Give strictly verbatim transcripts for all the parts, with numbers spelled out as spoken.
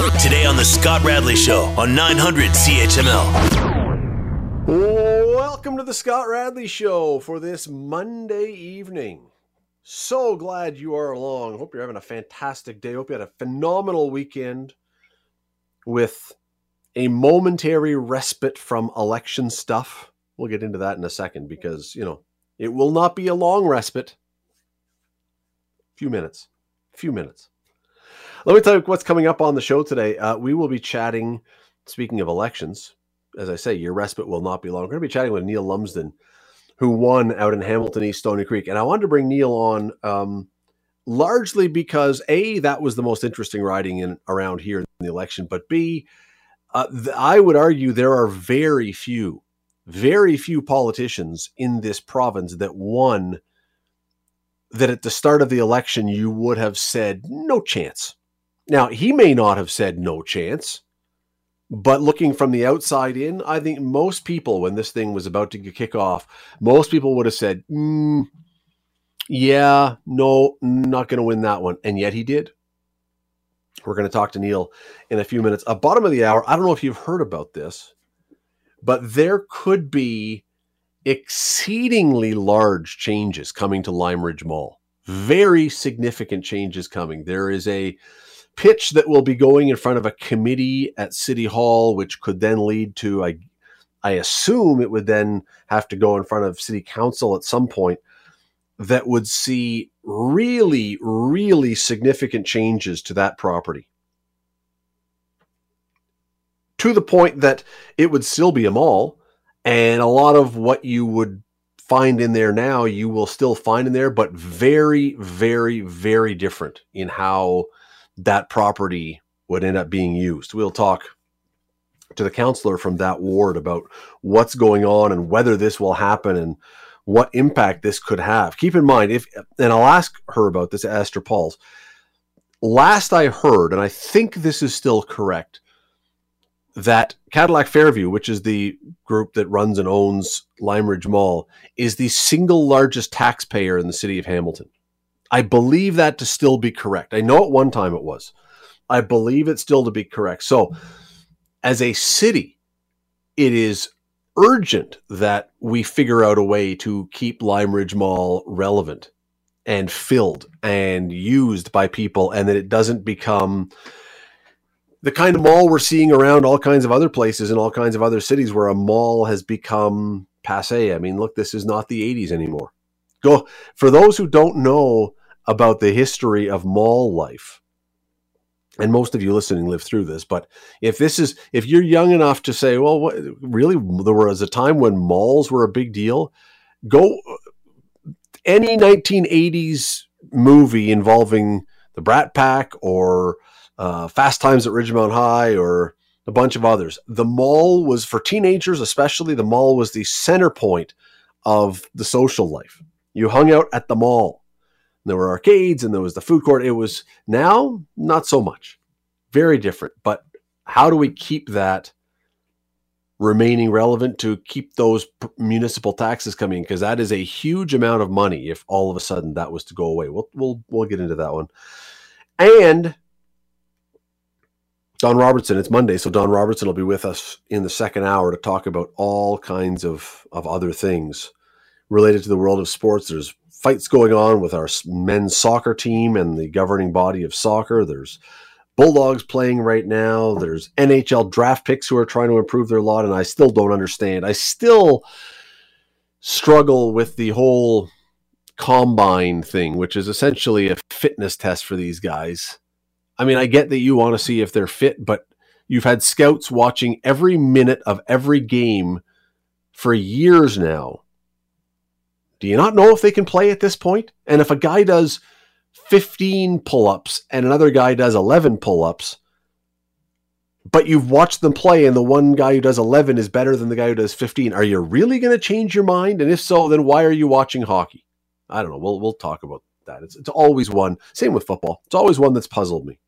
Today on the Scott Radley Show on nine hundred C H M L. Welcome to the Scott Radley Show for this Monday evening. So glad you are along. Hope you're having a fantastic day. Hope you had a phenomenal weekend with a momentary respite from election stuff. We'll get into that in a second because, you know, it will not be a long respite. A few minutes. A few minutes. Let me tell you what's coming up on the show today. Uh, we will be chatting, speaking of elections, as I say, your respite will not be long. We're going to be chatting with Neil Lumsden, who won out in Hamilton East Stony Creek. And I wanted to bring Neil on um, largely because, A, that was the most interesting riding in around here in the election. But B, uh, th- I would argue there are very few, very few politicians in this province that won that at the start of the election you would have said no chance. Now, he may not have said no chance, but looking from the outside in, I think most people, when this thing was about to kick off, most people would have said, mm, yeah, no, not going to win that one. And yet he did. We're going to talk to Neil in a few minutes. At bottom of the hour, I don't know if you've heard about this, but there could be exceedingly large changes coming to Lime Ridge Mall. Very significant changes coming. There is a pitch that will be going in front of a committee at City Hall, which could then lead to, I, I assume it would then have to go in front of City Council at some point, that would see really, really significant changes to that property. To the point that it would still be a mall, and a lot of what you would find in there now, you will still find in there, but very, very, very different in how that property would end up being used. We'll talk to the councillor from that ward about what's going on and whether this will happen and what impact this could have. Keep in mind, if, and I'll ask her about this, Esther Pauls. Last I heard, and I think this is still correct, that Cadillac Fairview, which is the group that runs and owns Lime Ridge Mall, is the single largest taxpayer in the city of Hamilton. I believe that to still be correct. I know at one time it was. I believe it still to be correct. So as a city, it is urgent that we figure out a way to keep Lime Ridge Mall relevant and filled and used by people, and that it doesn't become the kind of mall we're seeing around all kinds of other places in all kinds of other cities where a mall has become passé. I mean, look, this is not the eighties anymore. Go for those who don't know about the history of mall life, and most of you listening live through this, but if this is, if you're young enough to say, well, what, really, there was a time when malls were a big deal, go any nineteen eighties movie involving the Brat Pack or uh, Fast Times at Ridgemont High or a bunch of others. The mall was, for teenagers especially, the mall was the center point of the social life. You hung out at the mall. There were arcades and there was the food court. It was now not so much. Very different. But how do we keep that remaining relevant to keep those p- municipal taxes coming? Because that is a huge amount of money if all of a sudden that was to go away. We'll we'll we'll get into that one. And Don Robertson, it's Monday, so Don Robertson will be with us in the second hour to talk about all kinds of, of other things related to the world of sports. There's fights going on with our men's soccer team and the governing body of soccer. There's Bulldogs playing right now. There's N H L draft picks who are trying to improve their lot, and I still don't understand. I still struggle with the whole combine thing, which is essentially a fitness test for these guys. I mean, I get that you want to see if they're fit, but you've had scouts watching every minute of every game for years now. Do you not know if they can play at this point? And if a guy does fifteen pull-ups and another guy does eleven pull-ups, but you've watched them play and the one guy who does eleven is better than the guy who does fifteen, are you really going to change your mind? And if so, then why are you watching hockey? I don't know. We'll we'll talk about that. It's, it's always one. Same with football. It's always one that's puzzled me.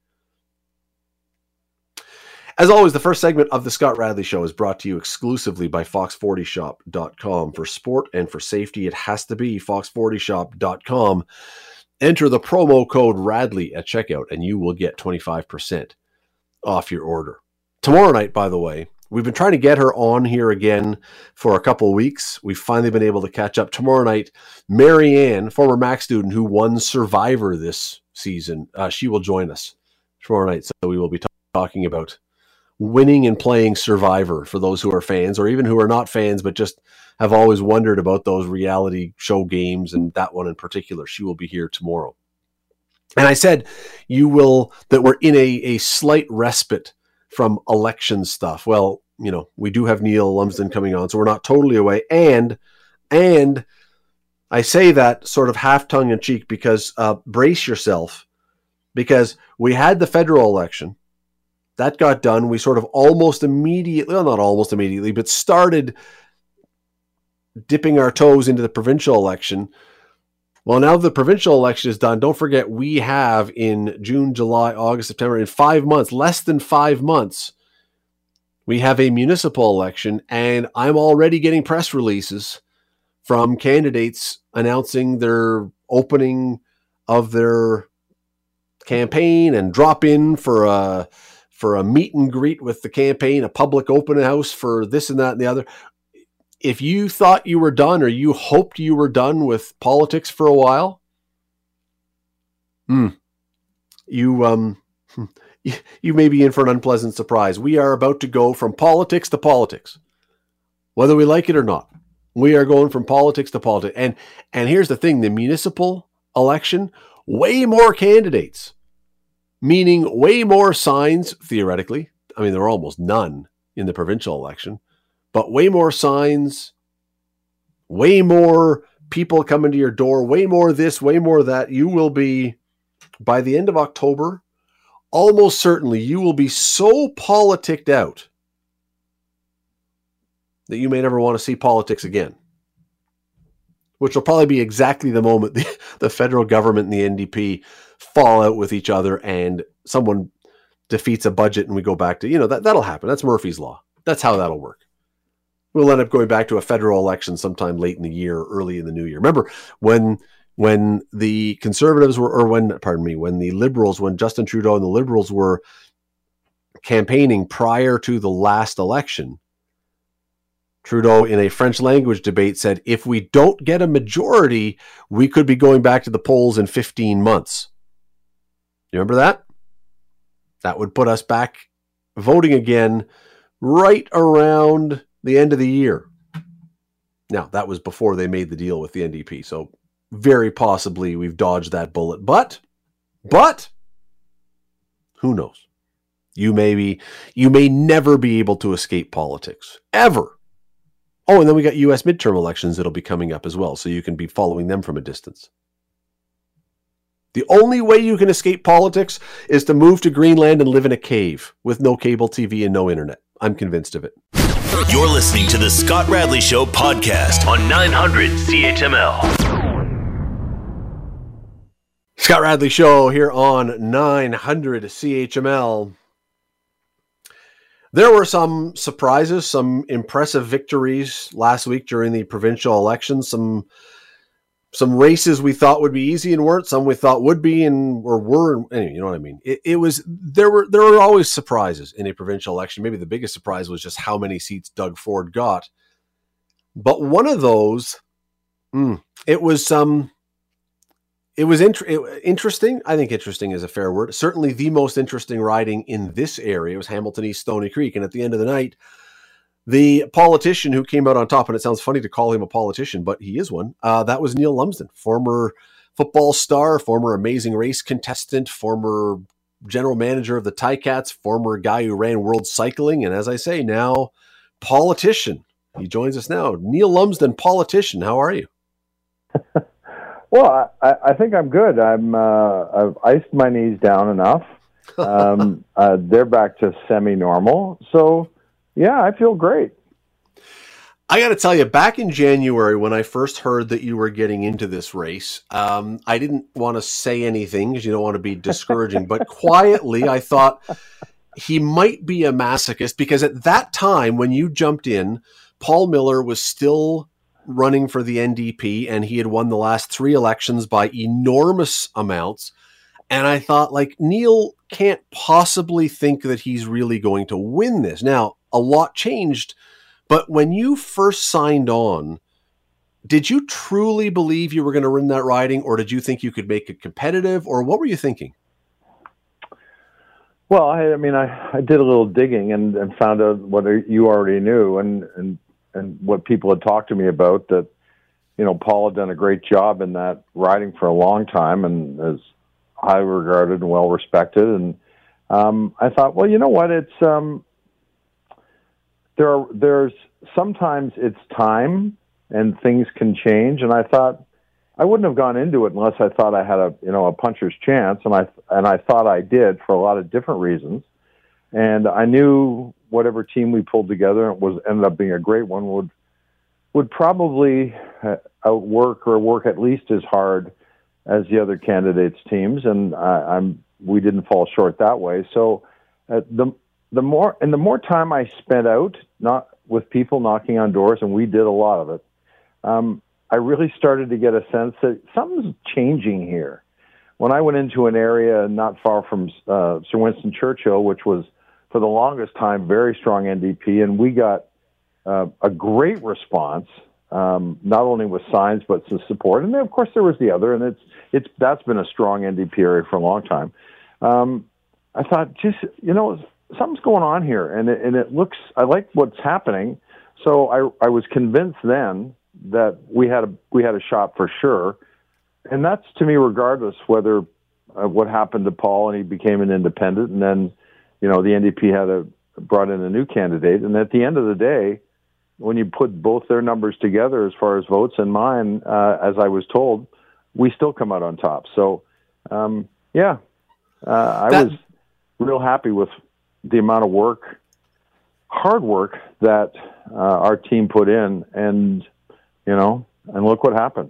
As always, the first segment of the Scott Radley Show is brought to you exclusively by fox forty shop dot com. For sport and for safety, it has to be fox forty shop dot com. Enter the promo code Radley at checkout and you will get twenty-five percent off your order. Tomorrow night, by the way, we've been trying to get her on here again for a couple of weeks. We've finally been able to catch up. Tomorrow night, Marianne, former Mac student who won Survivor this season, uh, she will join us tomorrow night. So we will be t- talking about winning and playing Survivor for those who are fans, or even who are not fans but just have always wondered about those reality show games, and that one in particular. She will be here tomorrow. And I said you will that we're in a, a slight respite from election stuff. Well, you know, we do have Neil Lumsden coming on, so we're not totally away. And and I say that sort of half tongue in cheek because uh, brace yourself, because we had the federal election. That got done. We sort of almost immediately, well, not almost immediately, but started dipping our toes into the provincial election. Well, now the provincial election is done. Don't forget, we have in June, July, August, September, in five months, less than five months, we have a municipal election, and I'm already getting press releases from candidates announcing their opening of their campaign and drop in for a for a meet and greet with the campaign, a public open house for this and that and the other. If you thought you were done, or you hoped you were done with politics for a while, hmm, you um, you, you may be in for an unpleasant surprise. We are about to go from politics to politics, whether we like it or not. We are going from politics to politics. And, and here's the thing, the municipal election, way more candidates, meaning way more signs, theoretically. I mean, there were almost none in the provincial election, but way more signs, way more people coming to your door, way more this, way more that. You will be, by the end of October, almost certainly you will be so politicked out that you may never want to see politics again, which will probably be exactly the moment the, the federal government and the N D P fall out with each other and someone defeats a budget and we go back to, you know, that, that'll happen. That's Murphy's Law. That's how that'll work. We'll end up going back to a federal election sometime late in the year, early in the new year. Remember when when the Conservatives were, or when, pardon me, when the Liberals, when Justin Trudeau and the Liberals were campaigning prior to the last election, Trudeau, in a French language debate, said, if we don't get a majority, we could be going back to the polls in fifteen months. You remember that? That would put us back voting again right around the end of the year. Now, that was before they made the deal with the N D P, so very possibly we've dodged that bullet. But, but, who knows? You may be, you may never be able to escape politics, ever. Oh, and then we got U S midterm elections that'll be coming up as well, so you can be following them from a distance. The only way you can escape politics is to move to Greenland and live in a cave with no cable T V and no internet. I'm convinced of it. You're listening to the Scott Radley Show podcast on nine hundred C H M L. Scott Radley Show here on nine hundred C H M L. There were some surprises, some impressive victories last week during the provincial elections. Some some races we thought would be easy and weren't. Some we thought would be and or were. Anyway, you know what I mean. It, it was there were there were always surprises in a provincial election. Maybe the biggest surprise was just how many seats Doug Ford got. But one of those, mm, it was um, it was int- it, interesting. I think interesting is a fair word. Certainly the most interesting riding in this area was Hamilton East Stony Creek. And at the end of the night, the politician who came out on top, and it sounds funny to call him a politician, but he is one, uh, that was Neil Lumsden, former football star, former Amazing Race contestant, former general manager of the Ticats, former guy who ran World Cycling, and as I say, now politician. He joins us now. Neil Lumsden, politician. How are you? Well, I, I think I'm good. I'm uh, I've iced my knees down enough. Um, uh, they're back to semi-normal. So, yeah, I feel great. I got to tell you, back in January when I first heard that you were getting into this race, um, I didn't want to say anything because you don't want to be discouraging. But quietly, I thought he might be a masochist because at that time when you jumped in, Paul Miller was still running for the N D P, and he had won the last three elections by enormous amounts. And I thought, like, Neil can't possibly think that he's really going to win this. Now, a lot changed, but when you first signed on, did you truly believe you were going to win that riding, or did you think you could make it competitive, or what were you thinking? Well, I, I mean, I, I did a little digging and, and found out what you already knew and, and, and what people had talked to me about, that, you know, Paul had done a great job in that riding for a long time and is high regarded and well respected. And um, I thought, well, you know what? It's um, there are there's sometimes it's time and things can change. And I thought I wouldn't have gone into it unless I thought I had a you know a puncher's chance, and I and I thought I did for a lot of different reasons. And I knew whatever team we pulled together, it was ended up being a great one, would would probably outwork or work at least as hard as the other candidates' teams, and I, I'm we didn't fall short that way. So uh, the the more and the more time I spent out, not with people knocking on doors, and we did a lot of it, um, I really started to get a sense that something's changing here. When I went into an area not far from uh, Sir Winston Churchill, which was for the longest time very strong N D P, and we got uh, a great response. Um, not only with signs, but some support. And then, of course, there was the other, and it's it's that's been a strong N D P area for a long time. Um, I thought, just, you know, something's going on here, and it, and it looks, I like what's happening. So I I was convinced then that we had a we had a shot for sure. And that's, to me, regardless whether uh, what happened to Paul and he became an independent, and then, you know, the N D P had a brought in a new candidate. And at the end of the day, when you put both their numbers together as far as votes and mine, uh, as I was told, we still come out on top. So, um, yeah, uh, I that... was real happy with the amount of work, hard work that uh, our team put in, and, you know, and look what happens.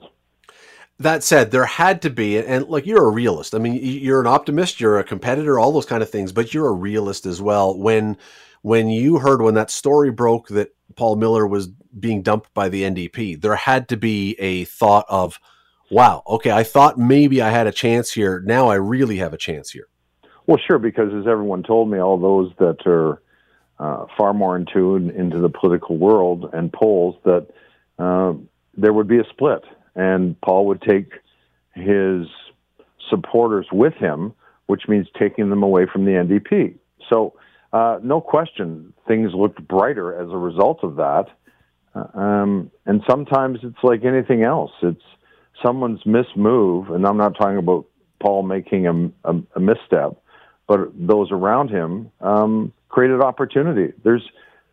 That said, there had to be, and like, you're a realist. I mean, you're an optimist, you're a competitor, all those kind of things, but you're a realist as well. When, when you heard, when that story broke that Paul Miller was being dumped by the N D P, there had to be a thought of, wow, okay, I thought maybe I had a chance here. Now I really have a chance here. Well, sure, because as everyone told me, all those that are uh, far more in tune into the political world and polls, that uh, there would be a split, and Paul would take his supporters with him, which means taking them away from the N D P. So, Uh, no question, things looked brighter as a result of that. Uh, um, and sometimes it's like anything else. It's someone's mismove, and I'm not talking about Paul making a, a, a misstep, but those around him um, created opportunity. There's,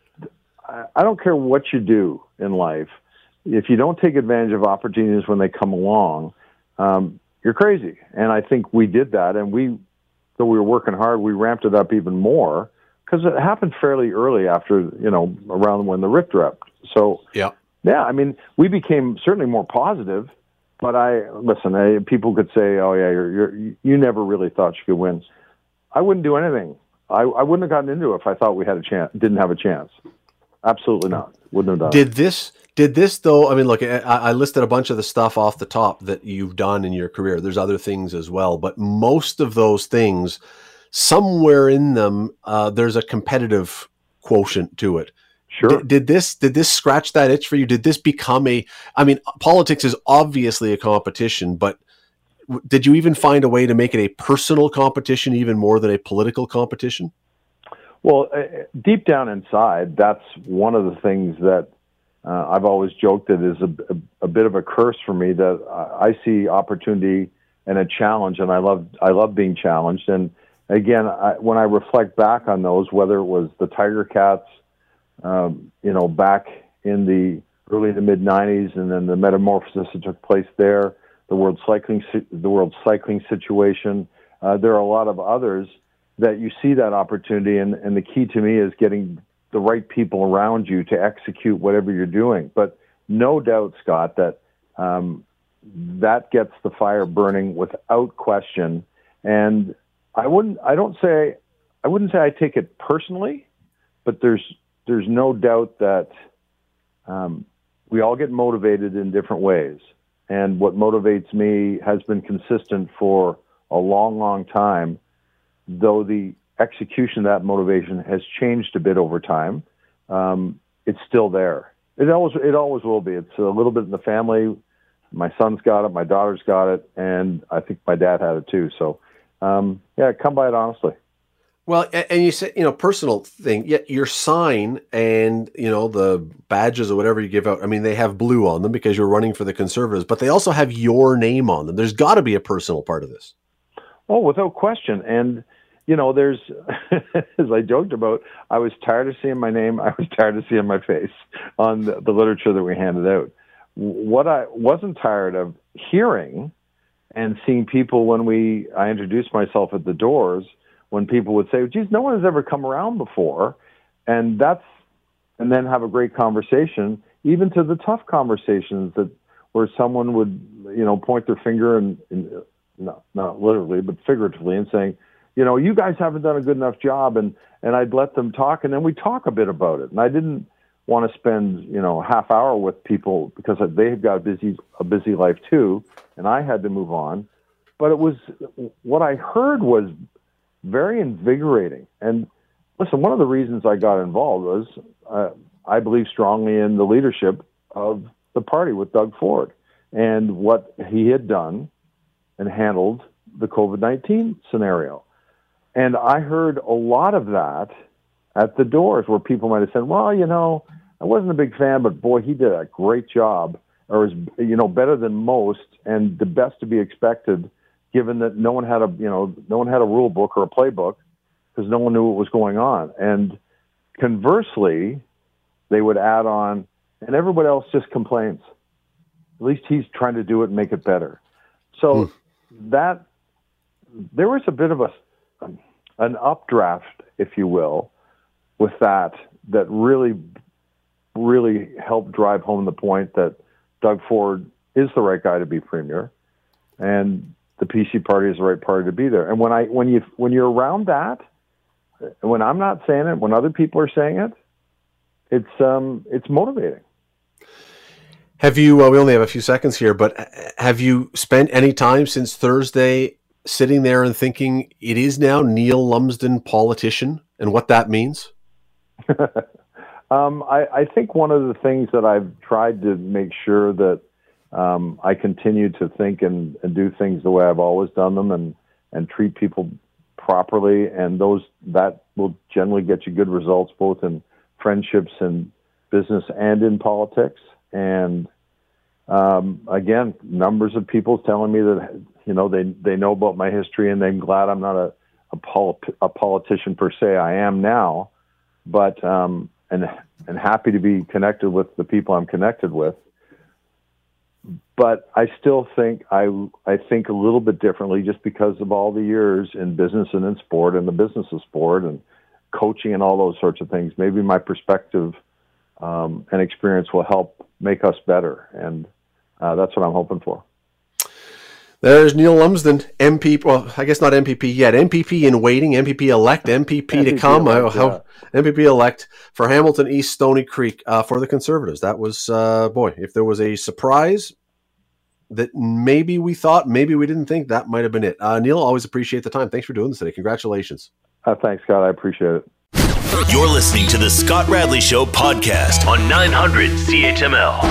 I don't care what you do in life. If you don't take advantage of opportunities when they come along, um, you're crazy. And I think we did that, and we, though we were working hard, we ramped it up even more, because it happened fairly early after, you know, around when the rift dropped. So, yeah, yeah, I mean, we became certainly more positive, but I, listen, I, people could say, oh, yeah, you're, you're, you never really thought you could win. I wouldn't do anything. I, I wouldn't have gotten into it if I thought we had a chance, didn't have a chance. Absolutely not. Wouldn't have done Did it. this, did this though, I mean, look, I, I listed a bunch of the stuff off the top that you've done in your career. There's other things as well, but most of those things, somewhere in them, uh, there's a competitive quotient to it. Sure. D- did this did this scratch that itch for you? Did this become a? I mean, politics is obviously a competition, but w- did you even find a way to make it a personal competition, even more than a political competition? Well, uh, deep down inside, that's one of the things that uh, I've always joked that is a, a, a bit of a curse for me. That I see opportunity and a challenge, and I love I love being challenged. And again, I, when I reflect back on those, whether it was the Tiger Cats, um, you know, back in the early to mid nineties, and then the metamorphosis that took place there, the world cycling, the world cycling situation. Uh, there are a lot of others that you see that opportunity, and, and the key to me is getting the right people around you to execute whatever you're doing. But no doubt, Scott, that um, that gets the fire burning without question. And I wouldn't, I don't say, I wouldn't say I take it personally, but there's, there's no doubt that um, we all get motivated in different ways. And what motivates me has been consistent for a long, long time, though the execution of that motivation has changed a bit over time. Um, it's still there. It always, it always will be. It's a little bit in the family. My son's got it, my daughter's got it, and I think my dad had it too. So, um, yeah, come by it honestly. Well, and you said, you know, personal thing, yet your sign and, you know, the badges or whatever you give out, I mean, they have blue on them because you're running for the Conservatives, but they also have your name on them. There's got to be a personal part of this. Oh, without question. And, you know, there's, as I joked about, I was tired of seeing my name. I was tired of seeing my face on the, the literature that we handed out. What I wasn't tired of hearing and seeing people when we, I introduced myself at the doors, when people would say, geez, no one has ever come around before. And that's, and then have a great conversation, even to the tough conversations that where someone would, you know, point their finger and, and not, not literally, but figuratively, and saying, you know, you guys haven't done a good enough job. And, and I'd let them talk, and then we talk a bit about it. And I didn't want to spend, you know, a half hour with people because they've got a busy, a busy life too. And I had to move on. But it was, what I heard was very invigorating. And listen, one of the reasons I got involved was uh, I believe strongly in the leadership of the party with Doug Ford and what he had done and handled the COVID nineteen scenario. And I heard a lot of that at the doors where people might have said, well, you know, I wasn't a big fan, but boy, he did a great job, or is, you know, better than most and the best to be expected, given that no one had a, you know, no one had a rule book or a playbook because no one knew what was going on. And conversely, they would add on, and everybody else just complains. At least he's trying to do it and make it better. So hmm. that, there was a bit of a, an updraft, if you will, with that, that really, really helped drive home the point that Doug Ford is the right guy to be premier. And the P C party is the right party to be there. And when I, when you, when you're around that, when I'm not saying it, when other people are saying it, it's, um, it's motivating. Have you, uh, we only have a few seconds here, but have you spent any time since Thursday sitting there and thinking it is now Neil Lumsden politician and what that means? um, I, I think one of the things that I've tried to make sure that Um, I continue to think and, and do things the way I've always done them, and, and treat people properly. And those, that will generally get you good results, both in friendships and business and in politics. And, um, again, numbers of people telling me that, you know, they, they know about my history, and they're glad I'm not a, a, poli- a politician per se. I am now, but, um, and, and happy to be connected with the people I'm connected with. But I still think I I think a little bit differently, just because of all the years in business and in sport and the business of sport and coaching and all those sorts of things. Maybe my perspective um, and experience will help make us better, and uh, that's what I'm hoping for. There's Neil Lumsden, M P P. Well, I guess not M P P yet. M P P in waiting. M P P elect. M P P to come. Elect, how, yeah. M P P elect for Hamilton East Stony Creek uh, for the Conservatives. That was uh, boy. If there was a surprise that maybe we thought, maybe we didn't think, that might have been it. Uh, Neil, always appreciate the time. Thanks for doing this today. Congratulations. Uh, thanks, Scott. I appreciate it. You're listening to the Scott Radley Show podcast on nine hundred C H M L.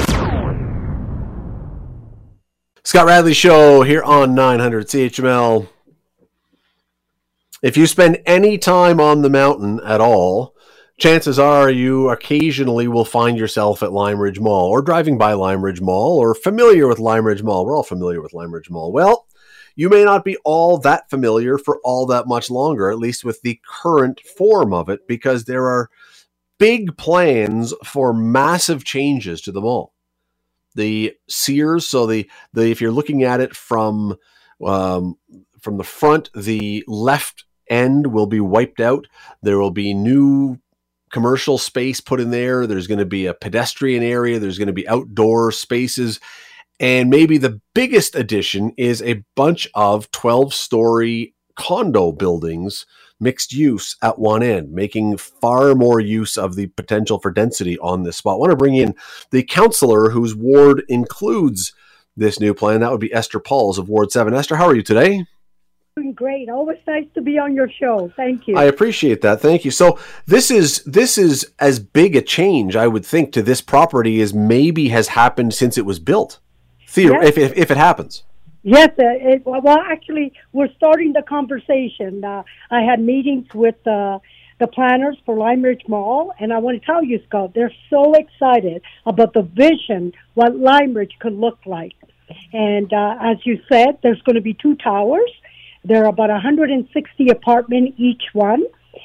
Scott Radley Show here on nine hundred C H M L. If you spend any time on the mountain at all, chances are you occasionally will find yourself at Lime Ridge Mall, or driving by Lime Ridge Mall, or familiar with Lime Ridge Mall. We're all familiar with Lime Ridge Mall. Well, you may not be all that familiar for all that much longer, at least with the current form of it, because there are big plans for massive changes to the mall. The Sears, so the, the if you're looking at it from um, from the front, the left end will be wiped out. There will be new commercial space put in there. There's going to be a pedestrian area. There's going to be outdoor spaces. And maybe the biggest addition is a bunch of twelve-story condo buildings, mixed use at one end, making far more use of the potential for density on this spot. I want to bring in the councillor whose ward includes this new plan. That would be Esther Pauls of Ward seven. Esther, how are you today? Doing great. Always nice to be on your show. Thank you. I appreciate that. Thank you. So this is this is as big a change, I would think, to this property as maybe has happened since it was built. Theo, Yes. if, if if it happens. Yes, uh, it, well, actually, we're starting the conversation. Uh, I had meetings with uh, the planners for Lime Ridge Mall, and I want to tell you, Scott, they're so excited about the vision, what Lime Ridge could look like. And uh, as you said, there's going to be two towers. There are about one hundred sixty apartments each one.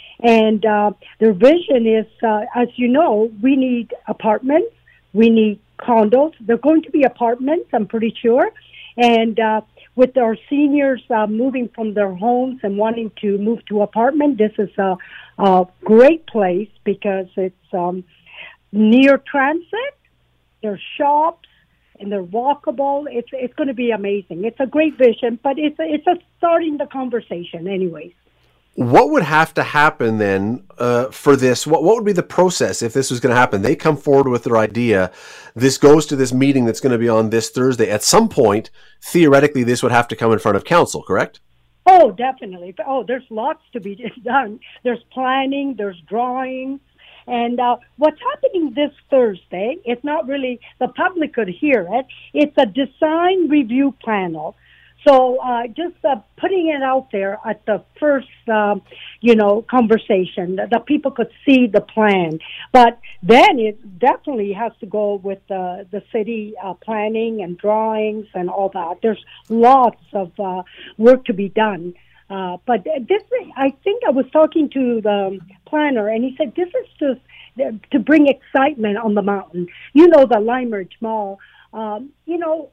And uh, their vision is, uh, as you know, we need apartments, we need condos. They're going to be apartments, I'm pretty sure. And uh, with our seniors uh, moving from their homes and wanting to move to apartment, this is a, a great place because it's um, near transit, there's shops, and they're walkable. It's it's going to be amazing. It's a great vision, but it's a, it's a starting the conversation anyways. What would have to happen then uh, for this? What what would be the process if this was going to happen? They come forward with their idea. This goes to this meeting that's going to be on this Thursday. At some point, theoretically, this would have to come in front of council, correct? Oh, definitely. Oh, there's lots to be done. There's planning, there's drawings. And uh, what's happening this Thursday, it's not really, the public could hear it. It's a design review panel. So uh, just uh, putting it out there at the first, um, you know, conversation, that, that people could see the plan. But then it definitely has to go with uh, the city uh, planning and drawings and all that. There's lots of uh, work to be done. Uh, but this, I think I was talking to the planner, and he said this is just to bring excitement on the mountain. You know, the Lime Ridge Mall, um, you know,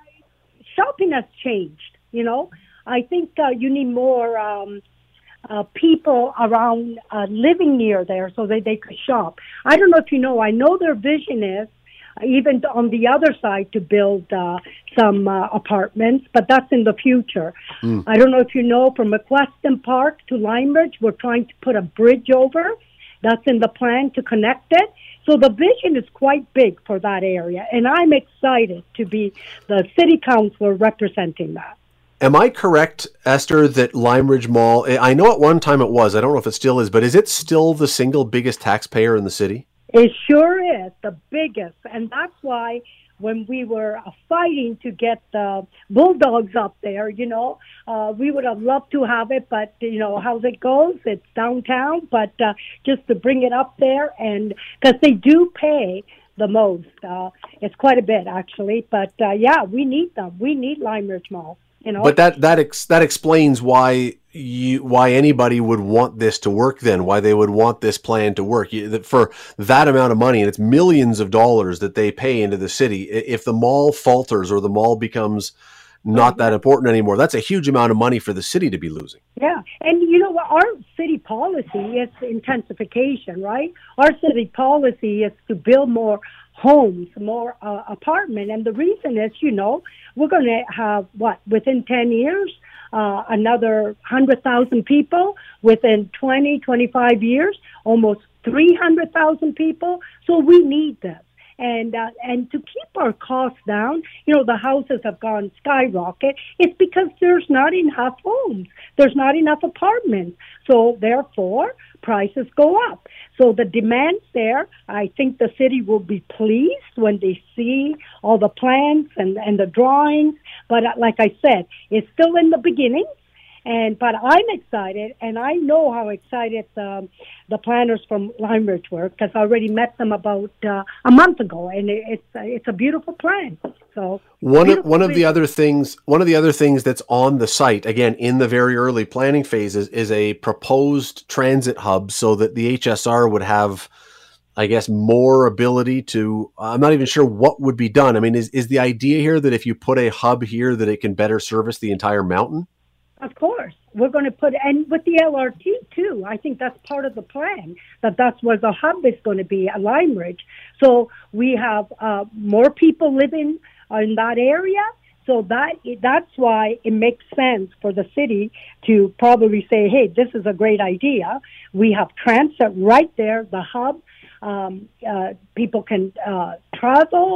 shopping has changed, you know. I think uh, you need more um, uh, people around uh, living near there so that they could shop. I don't know if you know, I know their vision is uh, even on the other side to build uh, some uh, apartments, but that's in the future. Mm. I don't know if you know, from McWeston Park to Lime Ridge, we're trying to put a bridge over. That's in the plan to connect it. So the vision is quite big for that area, and I'm excited to be the city councilor representing that. Am I correct, Esther, that Lime Ridge Mall, I know at one time it was, I don't know if it still is, but is it still the single biggest taxpayer in the city? It sure is, the biggest, and that's why when we were uh, fighting to get the Bulldogs up there, you know, uh, we would have loved to have it, but, you know, how it goes, it's downtown, but uh, just to bring it up there, and because they do pay the most. Uh, it's quite a bit, actually, but, uh, yeah, we need them. We need Lime Ridge Mall, you know. But that that ex- that explains why you why anybody would want this to work then, why they would want this plan to work. You, that for that amount of money, and it's millions of dollars that they pay into the city, if the mall falters or the mall becomes not that important anymore, that's a huge amount of money for the city to be losing. Yeah, and you know what, our city policy is intensification, right? Our city policy is to build more homes, more uh, apartment, and the reason is, you know, we're going to have, what, within ten years, Uh, another one hundred thousand people. Within twenty, twenty-five years, almost three hundred thousand people. So we need this. And uh, and to keep our costs down, you know, the houses have gone skyrocket. It's because there's not enough homes. There's not enough apartments. So therefore, prices go up. So the demand's there. I think the city will be pleased when they see all the plans and, and the drawings. But uh, like I said, it's still in the beginning. And but I'm excited, and I know how excited um, the planners from Lime Ridge were, because I already met them about uh, a month ago, and it, it's it's a beautiful plan. So one of, one of the other things one of the other things that's on the site, again in the very early planning phases, is a proposed transit hub, so that the H S R would have, I guess, more ability to. I'm not even sure what would be done. I mean, is is the idea here that if you put a hub here, that it can better service the entire mountain? Of course, we're going to put, and with the L R T too, I think that's part of the plan, that that's where the hub is going to be at Lime Ridge. So we have uh, more people living in that area. So that that's why it makes sense for the city to probably say, hey, this is a great idea. We have transit right there, the hub. Um, uh, people can uh, travel.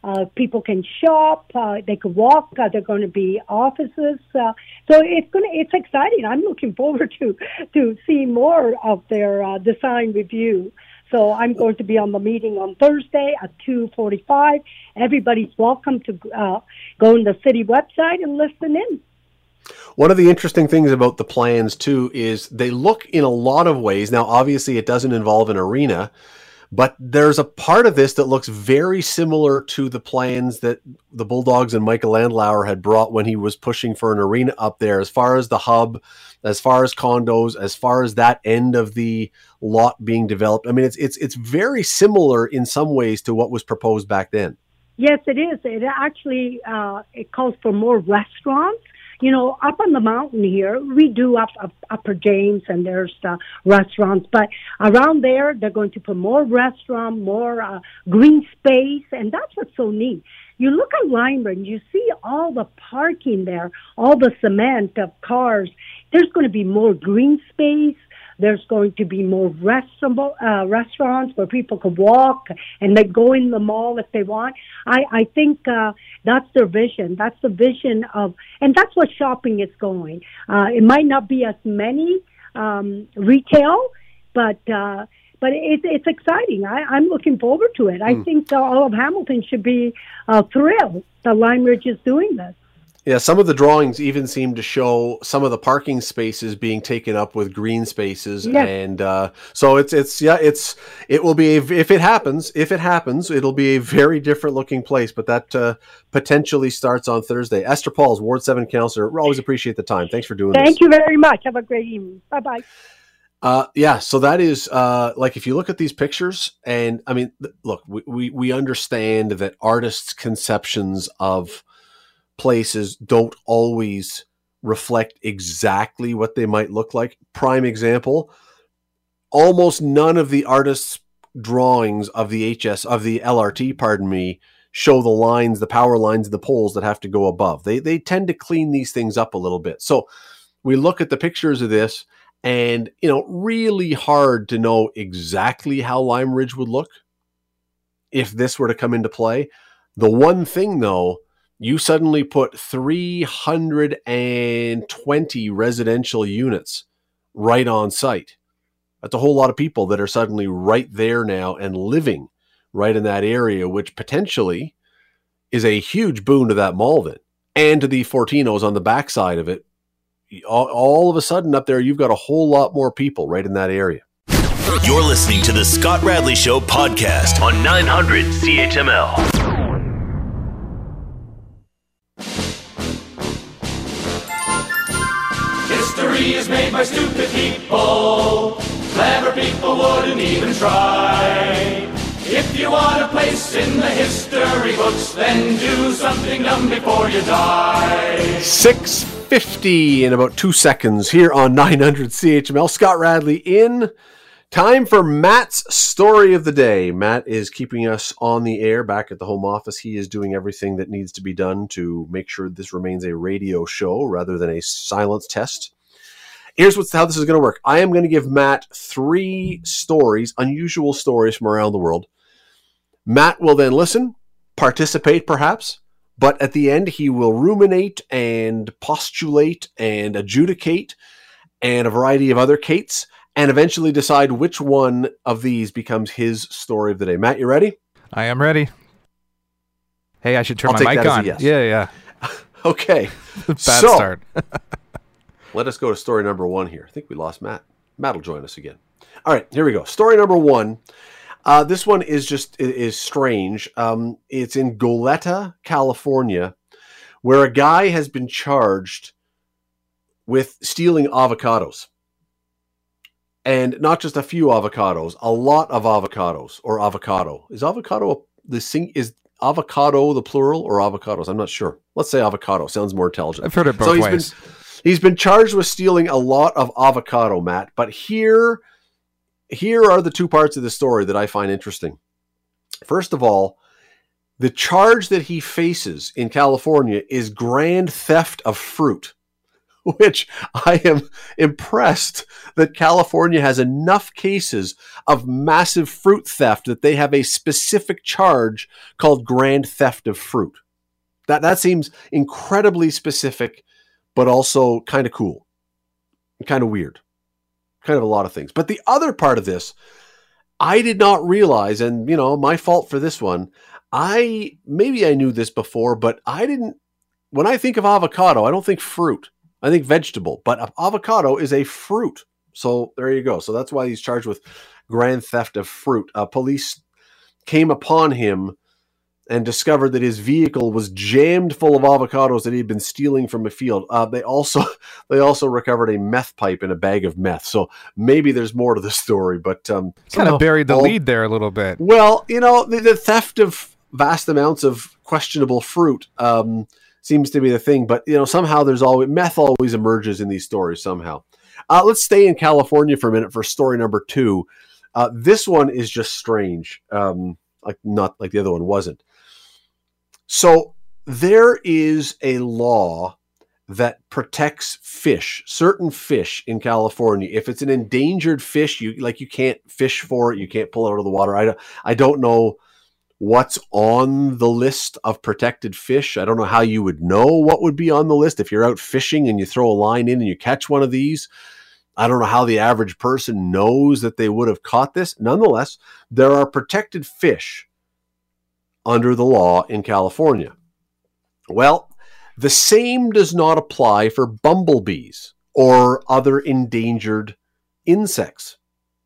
Uh, people can shop. Uh, they could walk. Uh, they're going to be offices. Uh, so it's going to. It's exciting. I'm looking forward to to see more of their uh, design review. So I'm going to be on the meeting on Thursday at two forty-five. Everybody's welcome to uh, go on the city website and listen in. One of the interesting things about the plans, too, is they look in a lot of ways. Now, obviously, it doesn't involve an arena, but there's a part of this that looks very similar to the plans that the Bulldogs and Michael Landlauer had brought when he was pushing for an arena up there, as far as the hub, as far as condos, as far as that end of the lot being developed. I mean, it's it's it's very similar in some ways to what was proposed back then. Yes, it is. It actually uh, it calls for more restaurants. You know, up on the mountain here, we do up, up Upper James, and there's uh, restaurants. But around there, they're going to put more restaurant, more uh, green space, and that's what's so neat. You look at Lime Ridge, you see all the parking there, all the cement of cars. There's going to be more green space. There's going to be more restaurant, uh, restaurants where people can walk and they go in the mall if they want. I, I think uh, that's their vision. That's the vision of, and that's what shopping is going. Uh, it might not be as many um, retail, but uh, but it, it's exciting. I, I'm looking forward to it. I mm. think uh, all of Hamilton should be uh, thrilled that Lime Ridge is doing this. Yeah, some of the drawings even seem to show some of the parking spaces being taken up with green spaces, yes. and uh, so it's it's yeah it's it will be a, if it happens if it happens it'll be a very different looking place. But that uh, potentially starts on Thursday. Esther Pauls, Ward Seven Councillor. We always appreciate the time. Thanks for doing Thank this. Thank you very much. Have a great evening. Bye bye. Uh, yeah, so that is uh, like if you look at these pictures, and I mean, look, we we, we understand that artists' conceptions of places don't always reflect exactly what they might look like. Prime example, almost none of the artists' drawings of the H S of the L R T, pardon me, show the lines, the power lines, the poles that have to go above. They they tend to clean these things up a little bit. So we look at the pictures of this, and you know, really hard to know exactly how Lime Ridge would look if this were to come into play. The one thing though, you suddenly put three hundred twenty residential units right on site. That's a whole lot of people that are suddenly right there now and living right in that area, which potentially is a huge boon to that mall then, and to the Fortinos on the backside of it. All, all of a sudden up there, you've got a whole lot more people right in that area. You're listening to the Scott Radley Show podcast on nine hundred C H M L. History is made by stupid people. Clever people wouldn't even try. If you want a place in the history books, then do something dumb before you die. six fifty in about two seconds here on nine hundred C H M L. Scott Radley in. Time for Matt's story of the day. Matt is keeping us on the air back at the home office. He is doing everything that needs to be done to make sure this remains a radio show rather than a silence test. Here's what's, how this is going to work. I am going to give Matt three stories, unusual stories from around the world. Matt will then listen, participate perhaps, but at the end he will ruminate and postulate and adjudicate and a variety of other cates, and eventually decide which one of these becomes his story of the day. Matt, you ready? I am ready. Hey, I should turn I'll my take mic that as a on. yes. Yeah, yeah. Okay. Bad so, start. let us go to story number one here. I think we lost Matt. Matt will join us again. All right, here we go. Story number one. Uh, this one is just is strange. Um, it's in Goleta, California, where a guy has been charged with stealing avocados. And not just a few avocados, a lot of avocados, or avocado. Is avocado the sing? Is avocado the plural or avocados? I'm not sure. Let's say avocado. Sounds more intelligent. I've heard it both so he's ways. Been, he's been charged with stealing a lot of avocado, Matt. But here, here are the two parts of the story that I find interesting. First of all, the charge that he faces in California is grand theft of fruit, which I am impressed that California has enough cases of massive fruit theft that they have a specific charge called grand theft of fruit. That that seems incredibly specific, but also kind of cool, kind of weird, kind of a lot of things. But the other part of this, I did not realize, and you know, my fault for this one. I maybe I knew this before, but I didn't. When I think of avocado, I don't think fruit. I think vegetable. But avocado is a fruit. So there you go. So that's why he's charged with grand theft of fruit. Uh, police came upon him and discovered that his vehicle was jammed full of avocados that he had been stealing from a field. Uh, they also they also recovered a meth pipe and a bag of meth. So maybe there's more to the story, but um, kind of buried the all, lead there a little bit. Well, you know, the, the theft of vast amounts of questionable fruit um, seems to be the thing, but you know, somehow there's always meth always emerges in these stories somehow. Uh, let's stay in California for a minute for story number two. Uh, this one is just strange, um, like not like the other one wasn't. So there is a law that protects fish, certain fish in California. If it's an endangered fish, you like you can't fish for it, you can't pull it out of the water. I I don't know what's on the list of protected fish. I don't know how you would know what would be on the list if you're out fishing and you throw a line in and you catch one of these. I don't know how the average person knows that they would have caught this. Nonetheless, there are protected fish under the law in California. Well, the same does not apply for bumblebees or other endangered insects.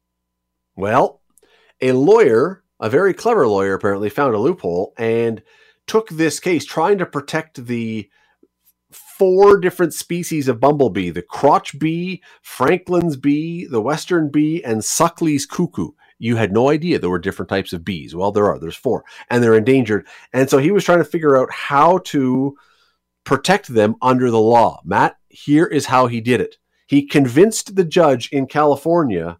Well, a lawyer, a very clever lawyer apparently, found a loophole and took this case trying to protect the four different species of bumblebee: the crotch bee, Franklin's bee, the western bee, and Suckley's cuckoo. You had no idea there were different types of bees. Well, there are. There's four, and they're endangered. And so he was trying to figure out how to protect them under the law. Matt, here is how he did it. He convinced the judge in California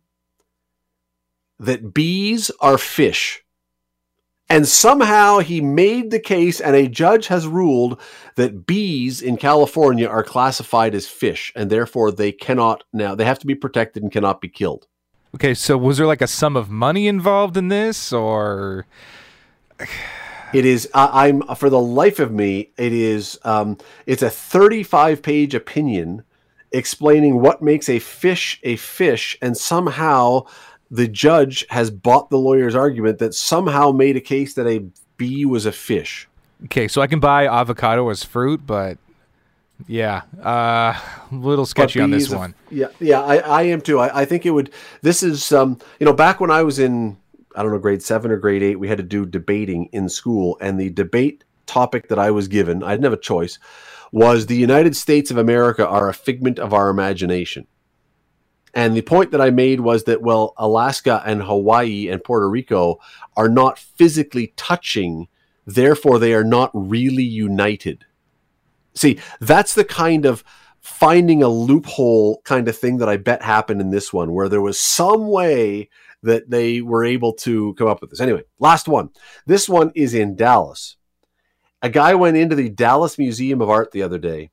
that bees are fish. And somehow he made the case, and a judge has ruled that bees in California are classified as fish, and therefore they cannot now, they have to be protected and cannot be killed. Okay, so was there like a sum of money involved in this, or? It is, I, I'm, for the life of me, it is, um, it's a thirty-five page opinion explaining what makes a fish a fish, and somehow the judge has bought the lawyer's argument that somehow made a case that a bee was a fish. Okay, so I can buy avocado as fruit, but yeah, uh, a little sketchy on this one. Yeah, yeah, I, I am too. I, I think it would, this is, um, you know, back when I was in, I don't know, grade seven or grade eight, we had to do debating in school, and the debate topic that I was given, I didn't have a choice, was the United States of America are a figment of our imagination. And the point that I made was that, well, Alaska and Hawaii and Puerto Rico are not physically touching, therefore they are not really united. See, that's the kind of finding a loophole kind of thing that I bet happened in this one, where there was some way that they were able to come up with this. Anyway, last one. This one is in Dallas. A guy went into the Dallas Museum of Art the other day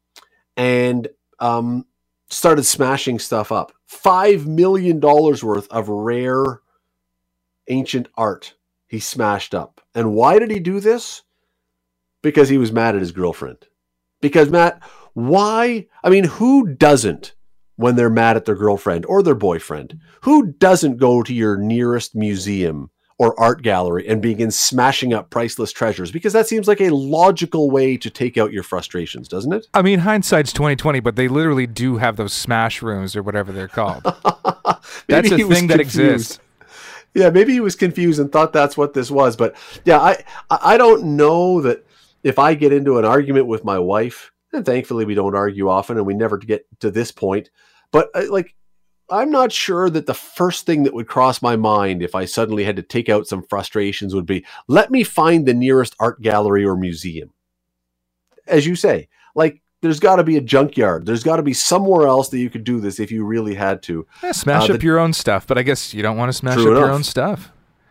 and um, started smashing stuff up. Five million dollars worth of rare ancient art he smashed up. And why did he do this? Because he was mad at his girlfriend. Because, Matt, why? I mean, who doesn't when they're mad at their girlfriend or their boyfriend? Who doesn't go to your nearest museum or art gallery and begin smashing up priceless treasures? Because that seems like a logical way to take out your frustrations, doesn't it? I mean, hindsight's twenty twenty, but they literally do have those smash rooms or whatever they're called. That's a thing that exists. Yeah, maybe he was confused and thought that's what this was. But yeah, I I don't know that if I get into an argument with my wife, and thankfully we don't argue often and we never get to this point, but uh, like, I'm not sure that the first thing that would cross my mind if I suddenly had to take out some frustrations would be, let me find the nearest art gallery or museum. As you say, like, there's got to be a junkyard. There's got to be somewhere else that you could do this if you really had to. Yeah, smash uh, up the, your own stuff, but I guess you don't want to smash up enough. your own stuff.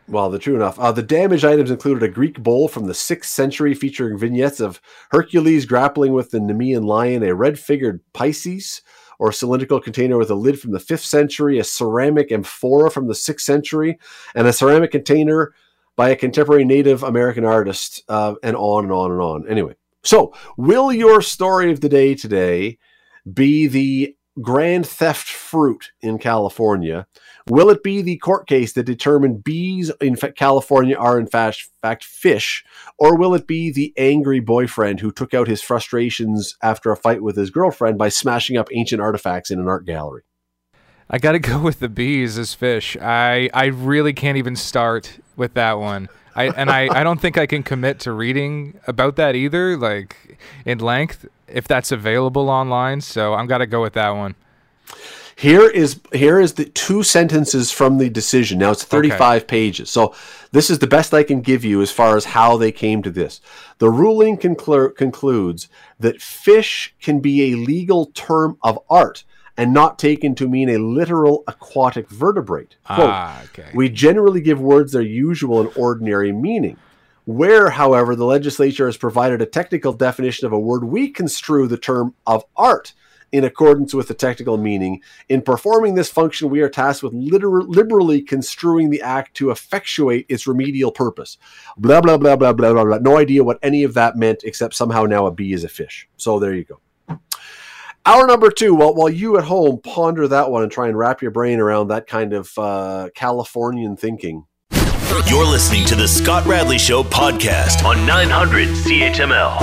Well, the true enough. Uh, the damaged items included a Greek bowl from the sixth century featuring vignettes of Hercules grappling with the Nemean lion, a red-figured Pisces or cylindrical container with a lid from the fifth century, a ceramic amphora from the sixth century, and a ceramic container by a contemporary Native American artist, uh, and on and on and on. Anyway, so will your story of the day today be the grand theft fruit in California? Will it be the court case that determined bees in California are in fact, fact fish? Or will it be the angry boyfriend who took out his frustrations after a fight with his girlfriend by smashing up ancient artifacts in an art gallery? I got to go with the bees as fish. I, I really can't even start with that one. I And I, I don't think I can commit to reading about that either, like in length, if that's available online. So I'm got to go with that one. Here is here is the two sentences from the decision. Now it's thirty-five okay. pages. So this is the best I can give you as far as how they came to this. The ruling conclu- concludes that fish can be a legal term of art and not taken to mean a literal aquatic vertebrate. Quote, ah, okay. We generally give words their usual and ordinary meaning. Where, however, the legislature has provided a technical definition of a word, we construe the term of art in accordance with the technical meaning. In performing this function, we are tasked with liter- liberally construing the act to effectuate its remedial purpose. Blah, blah, blah, blah, blah, blah, blah. No idea what any of that meant, except somehow now a bee is a fish. So there you go. Hour number two, while, while you at home ponder that one and try and wrap your brain around that kind of uh, Californian thinking. You're listening to the Scott Radley Show podcast on nine hundred C H M L.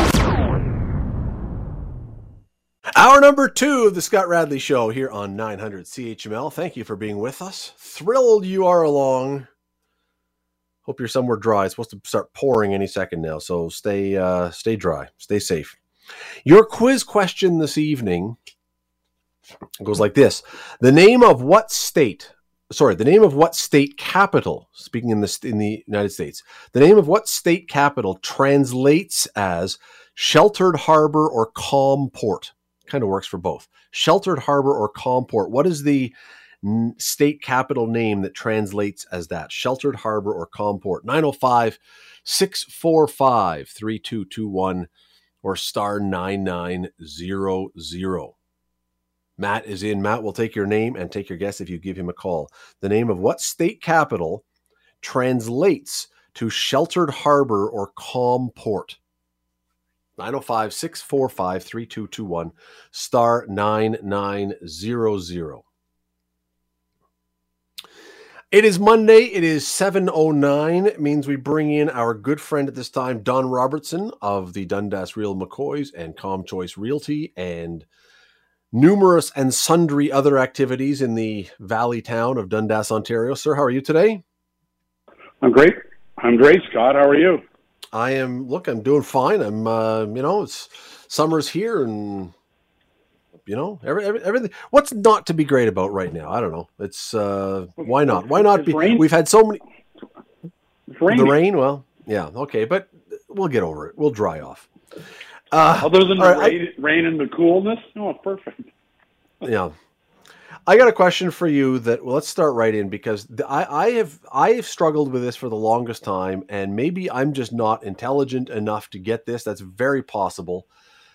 Hour number two of the Scott Radley Show here on nine hundred C H M L. Thank you for being with us. Thrilled you are along. Hope you're somewhere dry. It's supposed to start pouring any second now, so stay uh, stay dry. Stay safe. Your quiz question this evening goes like this. The name of what state, sorry, the name of what state capital, speaking in the, in the United States, the name of what state capital translates as sheltered harbor or calm port? Kind of works for both. Sheltered harbor or calm port. What is the n- state capital name that translates as that? Sheltered harbor or calm port. nine oh five, six four five, three two two one or star nine nine zero zero. Matt is in. Matt will take your name and take your guess if you give him a call. The name of what state capital translates to sheltered harbor or calm port? nine oh five, six four five, three two two one, star nine nine zero zero. It is Monday. It is seven oh nine. It means we bring in our good friend at this time, Don Robertson of the Dundas Real McCoys and ComChoice Realty and numerous and sundry other activities in the valley town of Dundas, Ontario. Sir, how are you today? I'm great. I'm great, Scott. How are you? I am, look, I'm doing fine. I'm, uh, you know, it's summer's here and, you know, every, every, everything. What's not to be great about right now? I don't know. It's, uh, why not? Why not be? We've had so many. The rain, well, yeah, okay, but we'll get over it. We'll dry off. Uh, Other than the right, rain, I, rain and the coolness? Oh, perfect. Yeah. I got a question for you that, well, let's start right in because the, I, I have I have struggled with this for the longest time, and maybe I'm just not intelligent enough to get this. That's very possible.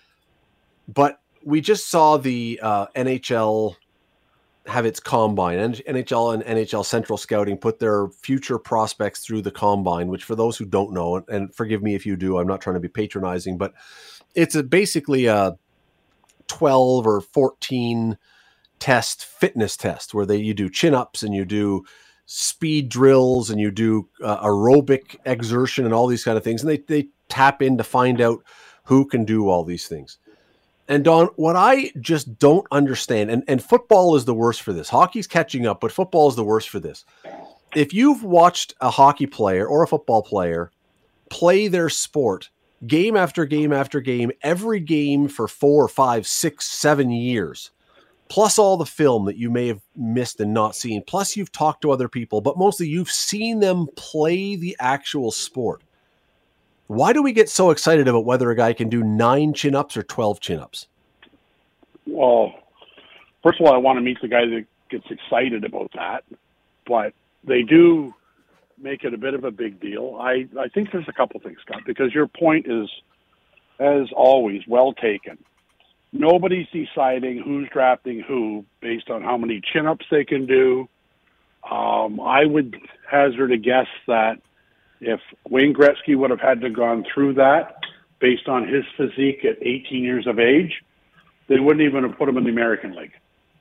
But we just saw the uh, N H L have its combine. N H L and N H L Central Scouting put their future prospects through the combine, which for those who don't know, and forgive me if you do, I'm not trying to be patronizing, but it's a, basically a twelve or fourteen test fitness test where they you do chin-ups and you do speed drills and you do uh, aerobic exertion and all these kind of things, and they they tap in to find out who can do all these things. And Don, what I just don't understand, and, and football is the worst for this. Hockey's catching up, but football is the worst for this. If you've watched a hockey player or a football player play their sport game after game after game, every game for four, five, six, seven years, plus all the film that you may have missed and not seen, plus you've talked to other people, but mostly you've seen them play the actual sport. Why do we get so excited about whether a guy can do nine chin-ups or twelve chin-ups? Well, first of all, I want to meet the guy that gets excited about that, but they do make it a bit of a big deal. I, I think there's a couple things, Scott, because your point is, as always, well taken. Nobody's deciding who's drafting who based on how many chin-ups they can do. Um, I would hazard a guess that if Wayne Gretzky would have had to gone through that based on his physique at eighteen years of age, they wouldn't even have put him in the American League.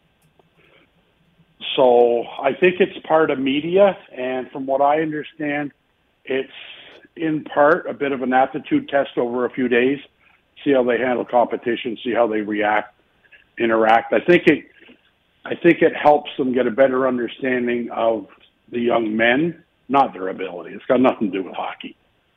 So I think it's part of media, and from what I understand, it's in part a bit of an aptitude test over a few days, see how they handle competition, see how they react, interact. I think it, I think it helps them get a better understanding of the young men, not their ability. It's got nothing to do with hockey.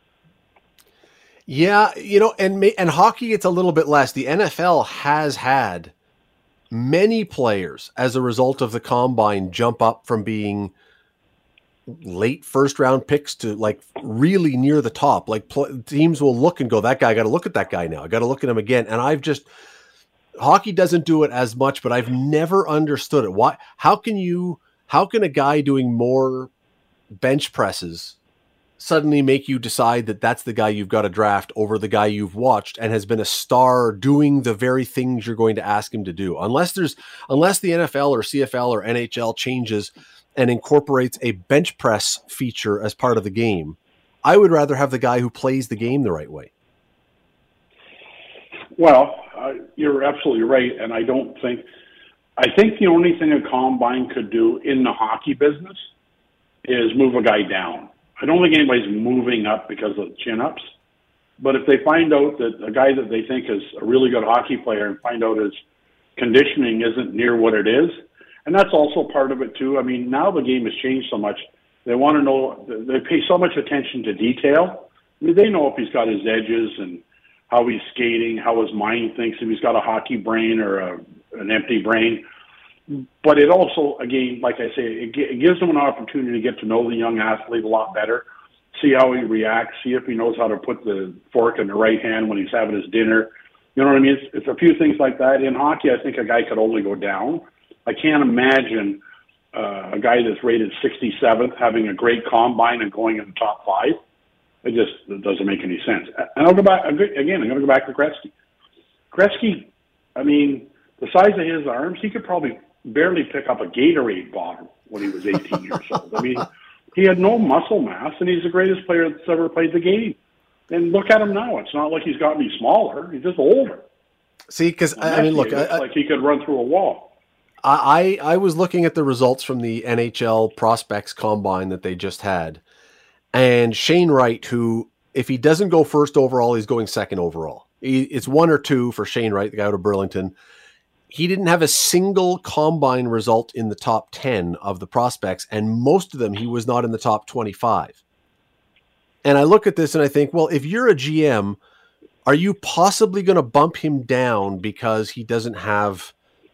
Yeah, you know, and and hockey, it's a little bit less. The N F L has had many players, as a result of the combine, jump up from being late first round picks to like really near the top. Like pl- teams will look and go, that guy, I got to look at that guy now. I got to look at him again. And I've just, hockey doesn't do it as much, but I've never understood it. Why, how can you, how can a guy doing more bench presses suddenly make you decide that that's the guy you've got to draft over the guy you've watched and has been a star doing the very things you're going to ask him to do? Unless there's, unless the N F L or C F L or N H L changes and incorporates a bench press feature as part of the game, I would rather have the guy who plays the game the right way. Well, uh, you're absolutely right. And I don't think, I think the only thing a combine could do in the hockey business is move a guy down. I don't think anybody's moving up because of chin-ups. But if they find out that a guy that they think is a really good hockey player and find out his conditioning isn't near what it is, and that's also part of it too. I mean, now the game has changed so much. They want to know, they pay so much attention to detail. I mean, they know if he's got his edges and how he's skating, how his mind thinks, if he's got a hockey brain or a, an empty brain. But it also, again, like I say, it, it gives them an opportunity to get to know the young athlete a lot better, see how he reacts, see if he knows how to put the fork in the right hand when he's having his dinner. You know what I mean? It's, it's a few things like that. In hockey, I think a guy could only go down. I can't imagine uh, a guy that's rated sixty-seventh having a great combine and going in the top five. It just it doesn't make any sense. And I'll go back, again, I'm going to go back to Gretzky. Gretzky, I mean, the size of his arms, he could probably barely pick up a Gatorade bottle when he was eighteen years old. I mean, he had no muscle mass, and he's the greatest player that's ever played the game. And look at him now. It's not like he's gotten any smaller. He's just older. See, because, I mean, look. It's I, like he could run through a wall. I, I was looking at the results from the N H L prospects combine that they just had. And Shane Wright, who, if he doesn't go first overall, he's going second overall. He, it's one or two for Shane Wright, the guy out of Burlington. He didn't have a single combine result in the top ten of the prospects, and most of them he was not in the top twenty-five. And I look at this and I think, well, if you're a G M, are you possibly going to bump him down because he doesn't have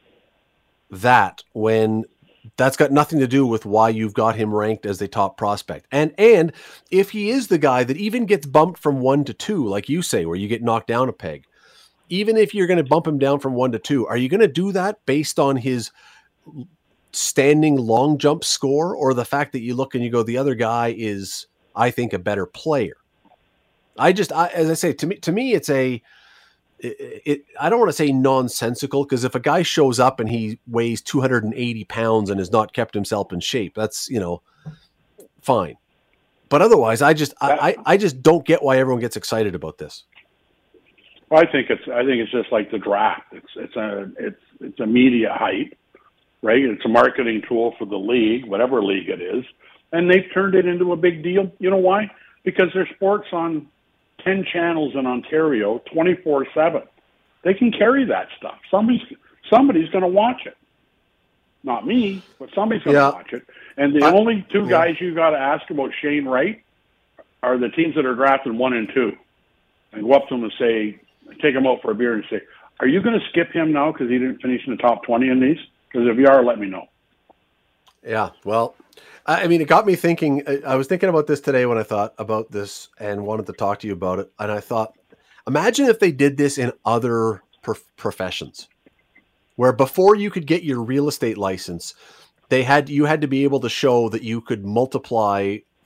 that, when that's got nothing to do with why you've got him ranked as the top prospect? And and if he is the guy that even gets bumped from one to two, like you say, where you get knocked down a peg, even if you're going to bump him down from one to two, are you going to do that based on his standing long jump score, or the fact that you look and you go, the other guy is, I think, a better player? I just, I, as I say, to me, to me, it's a, it, it I don't want to say nonsensical, because if a guy shows up and he weighs two hundred eighty pounds and has not kept himself in shape, that's, you know, fine. But otherwise, I just, I, I, I just don't get why everyone gets excited about this. Well, I think it's I think it's just like the draft. It's it's a it's it's a media hype, right? It's a marketing tool for the league, whatever league it is, and they've turned it into a big deal. You know why? Because there's sports on ten channels in Ontario, twenty-four seven. They can carry that stuff. Somebody's somebody's going to watch it. Not me, but somebody's going to yeah. watch it. And the I, only two yeah. guys you got to ask about Shane Wright are the teams that are drafted one and two, and go up to them and say, take him out for a beer and say, are you going to skip him now because he didn't finish in the top twenty in these? Because if you are, let me know. Yeah, well, I mean, it got me thinking. I was thinking about this today when I thought about this and wanted to talk to you about it. And I thought, imagine if they did this in other prof- professions, where before you could get your real estate license, they had you had to be able to show that you could multiply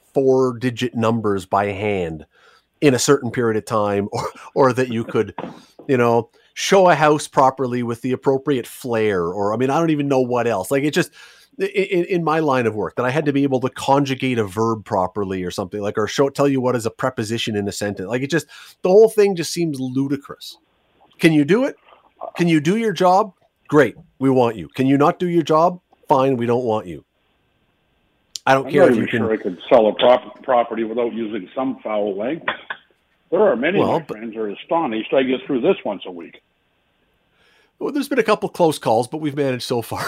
four digit numbers by hand in a certain period of time, or, or that you could, you know, show a house properly with the appropriate flair, or, I mean, I don't even know what else. Like, it just, in, in my line of work, that I had to be able to conjugate a verb properly or something, like, or show, tell you what is a preposition in a sentence. Like, it just, the whole thing just seems ludicrous. Can you do it? Can you do your job? Great. We want you. Can you not do your job? Fine. We don't want you. I don't I'm care not if you even can. sure I could sell a prop- property without using some foul language. There are many Well, of my but- friends who are astonished I get through this once a week. Well, there's been a couple close calls, but we've managed so far.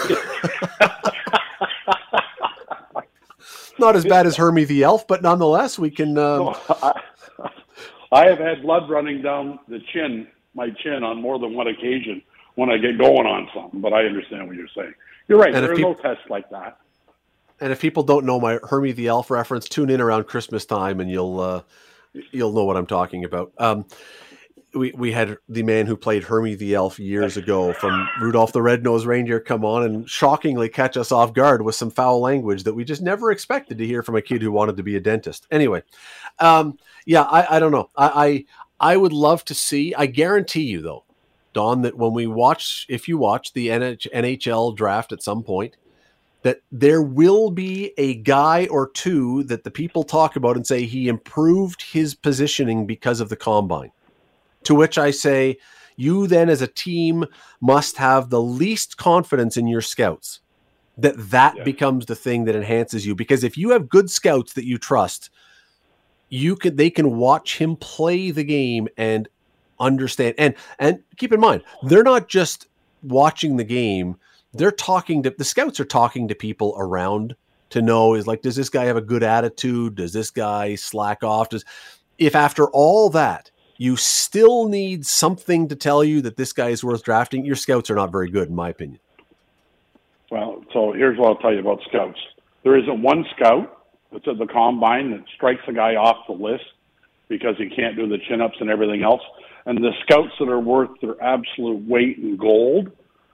Not as bad as Hermie the Elf, but nonetheless, we can. Um, I, I have had blood running down the chin, my chin, on more than one occasion when I get going on something. But I understand what you're saying. You're right. And There if are no peop- tests like that. and if people don't know my Hermie the Elf reference, tune in around Christmas time, and you'll uh, you'll know what I'm talking about. Um, we we had the man who played Hermie the Elf years ago from Rudolph the Red-Nosed Reindeer come on and shockingly catch us off guard with some foul language that we just never expected to hear from a kid who wanted to be a dentist. Anyway, um, yeah, I, I don't know. I, I I would love to see. I guarantee you, though, Don, that when we watch, if you watch the N H L draft at some point, that there will be a guy or two that the people talk about and say he improved his positioning because of the combine. To which I say, you then as a team must have the least confidence in your scouts, that that Yeah. becomes the thing that enhances you. Because if you have good scouts that you trust, you could they can watch him play the game and understand. And and keep in mind, they're not just watching the game. They're talking to, the scouts are talking to people around to know, is like, does this guy have a good attitude? Does this guy slack off? Does, if after all that, you still need something to tell you that this guy is worth drafting, your scouts are not very good, in my opinion. Well, so here's what I'll tell you about scouts. There isn't one scout that's at the combine that strikes a guy off the list because he can't do the chin-ups and everything else. And the scouts that are worth their absolute weight in gold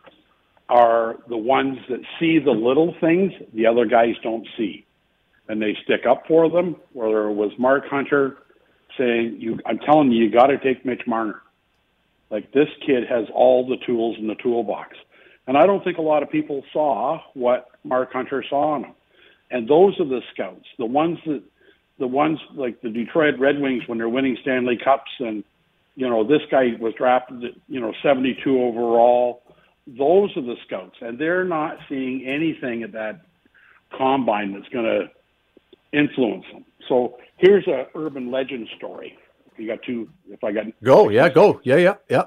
are the ones that see the little things the other guys don't see. And they stick up for them, whether it was Mark Hunter saying, "You, I'm telling you, you got to take Mitch Marner. Like, this kid has all the tools in the toolbox." And I don't think a lot of people saw what Mark Hunter saw in him. And those are the scouts, the ones that, the ones like the Detroit Red Wings when they're winning Stanley Cups, and you know this guy was drafted, at, you know, seventy-two overall. Those are the scouts, and they're not seeing anything at that combine that's going to influence them. So here's a urban legend story. You got two, if I got... Go, yeah, go. Yeah, yeah, yeah.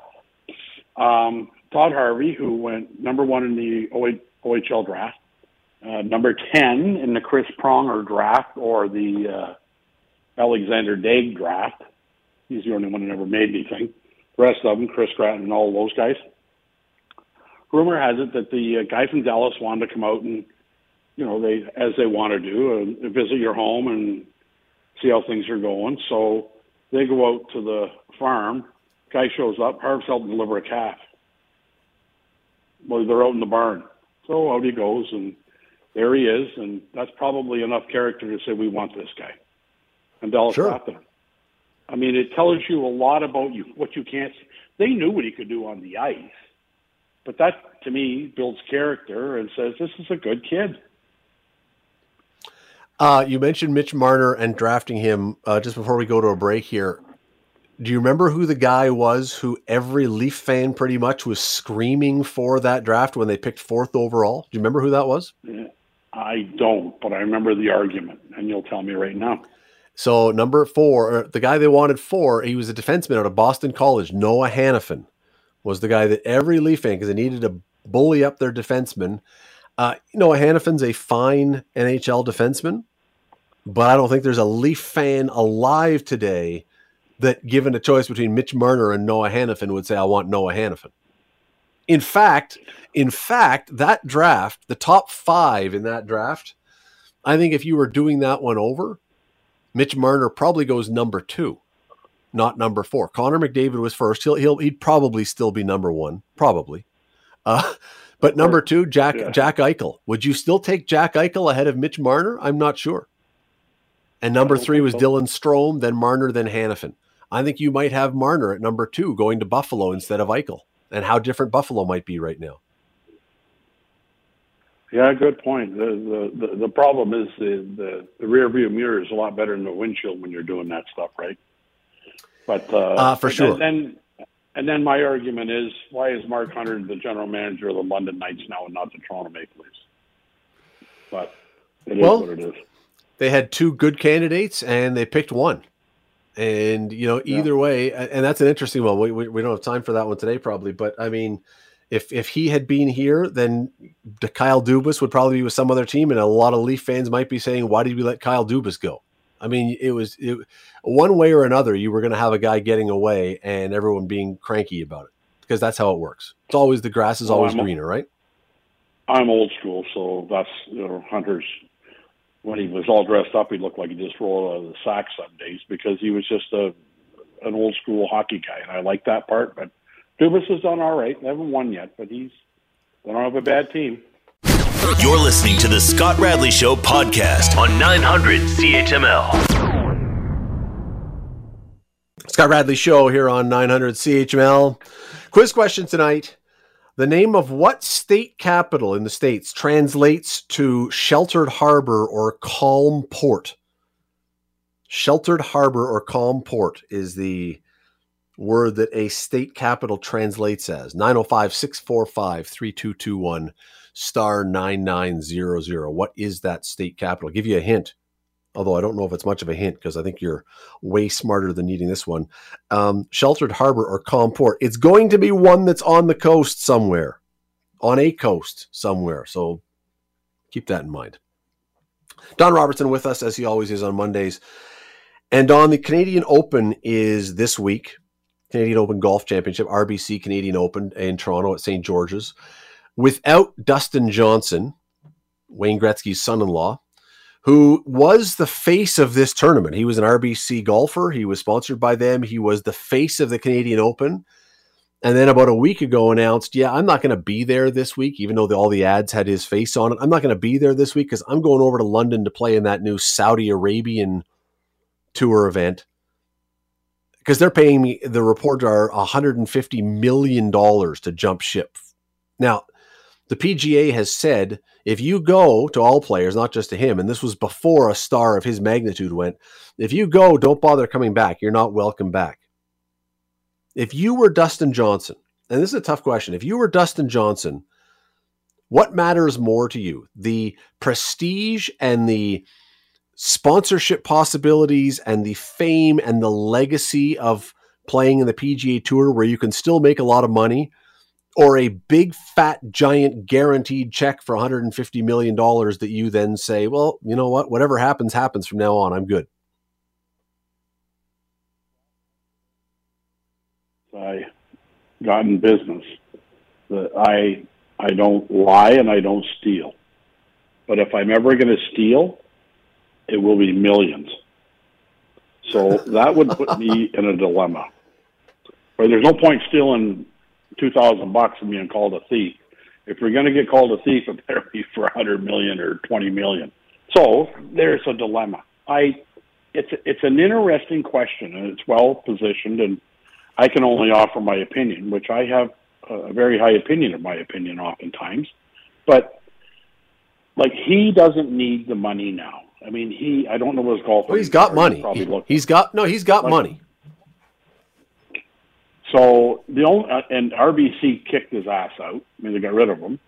Um, Todd Harvey, who went number one in the O H L draft, uh, number ten in the Chris Pronger draft, or the uh, Alexander Daig draft. He's the only one who never made anything. The rest of them, Chris Gratton and all those guys. Rumor has it that the uh, guy from Dallas wanted to come out and, you know, they as they want to do, uh, visit your home and see how things are going. So they go out to the farm. Guy shows up. Harv's helping deliver a calf. Well, they're out in the barn. So out he goes, and there he is. And that's probably enough character to say, we want this guy. And Dallas Sure. got them. I mean, it tells you a lot about you, what you can't see. They knew what he could do on the ice. But that, to me, builds character and says, this is a good kid. Uh, you mentioned Mitch Marner and drafting him uh, just before we go to a break here. Do you remember who the guy was who every Leaf fan pretty much was screaming for that draft when they picked fourth overall? Do you remember who that was? I don't, but I remember the argument, and you'll tell me right now. So number four, the guy they wanted four, he was a defenseman out of Boston College. Noah Hannafin was the guy that every Leaf fan, because they needed to bully up their defenseman. Uh, Noah Hannafin's a fine N H L defenseman, but I don't think there's a Leaf fan alive today that, given a choice between Mitch Marner and Noah Hannafin, would say, I want Noah Hannafin. In fact, in fact, that draft, the top five in that draft, I think if you were doing that one over, Mitch Marner probably goes number two, not number four. Connor McDavid was first. He'll, he'll he'd probably still be number one, probably. Uh, but number two, Jack Yeah. Jack Eichel. Would you still take Jack Eichel ahead of Mitch Marner? I'm not sure. And number three was so. Dylan Strome, then Marner, then Hanifin. I think you might have Marner at number two going to Buffalo instead of Eichel, and how different Buffalo might be right now. Yeah, good point. The the, the, the problem is the, the, the rear view mirror is a lot better than the windshield when you're doing that stuff, right? But uh, uh, for sure. And then, and then my argument is, why is Mark Hunter the general manager of the London Knights now and not the Toronto Maple Leafs? But it is well, what it is. They had two good candidates, and they picked one. And, you know, either yeah. way, and that's an interesting one. We, we we don't have time for that one today, probably. But, I mean, if if he had been here, then Kyle Dubas would probably be with some other team, and a lot of Leaf fans might be saying, why did we let Kyle Dubas go? I mean, it was it, one way or another, you were going to have a guy getting away and everyone being cranky about it, because that's how it works. It's always the grass is well, always I'm, greener, right? I'm old school, so that's, you know, Hunter's. When he was all dressed up, he looked like he just rolled out of the sack some days, because he was just a an old school hockey guy, and I like that part. But Dubas has done all right. They haven't won yet, but he's they don't have a bad team. You're listening to the Scott Radley Show podcast on nine hundred C H M L. Scott Radley Show here on nine hundred C H M L. Quiz question tonight. The name of what state capital in the States translates to sheltered harbor or calm port? Sheltered harbor or calm port is the word that a state capital translates as. nine oh five, six four five, three two two one, star nine nine zero zero. What is that state capital? I'll give you a hint, although I don't know if it's much of a hint, because I think you're way smarter than needing this one. Um, sheltered harbor or calm port. It's going to be one that's on the coast somewhere, on a coast somewhere. So keep that in mind. Don Robertson with us, as he always is on Mondays. And Don, the Canadian Open is this week. Canadian Open Golf Championship, R B C Canadian Open in Toronto at Saint George's. Without Dustin Johnson, Wayne Gretzky's son-in-law, who was the face of this tournament. He was an R B C golfer. He was sponsored by them. He was the face of the Canadian Open. And then about a week ago announced, yeah, I'm not going to be there this week, even though the, all the ads had his face on it. I'm not going to be there this week because I'm going over to London to play in that new Saudi Arabian tour event. Because they're paying me, the reports are one hundred fifty million dollars to jump ship. Now, the P G A has said, if you go to all players, not just to him, and this was before a star of his magnitude went, if you go, don't bother coming back. You're not welcome back. If you were Dustin Johnson, and this is a tough question, if you were Dustin Johnson, what matters more to you? The prestige and the sponsorship possibilities and the fame and the legacy of playing in the P G A Tour where you can still make a lot of money, or a big, fat, giant guaranteed check for one hundred fifty million dollars that you then say, well, you know what? Whatever happens, happens from now on. I'm good. I got in business. I, I don't lie and I don't steal. But if I'm ever going to steal, it will be millions. So that would put me in a dilemma. Where there's no point stealing two thousand bucks and being called a thief. If you're going to get called a thief, it better be for a hundred million or twenty million. So there's a dilemma. I, it's it's an interesting question, and it's well positioned, and I can only offer my opinion, which I have a very high opinion of my opinion oftentimes. But like, he doesn't need the money now. I mean, he I don't know what his golf. Well, he's got money. He, he's got no. He's got like, money. So the only uh, and R B C kicked his ass out. I mean, they got rid of him,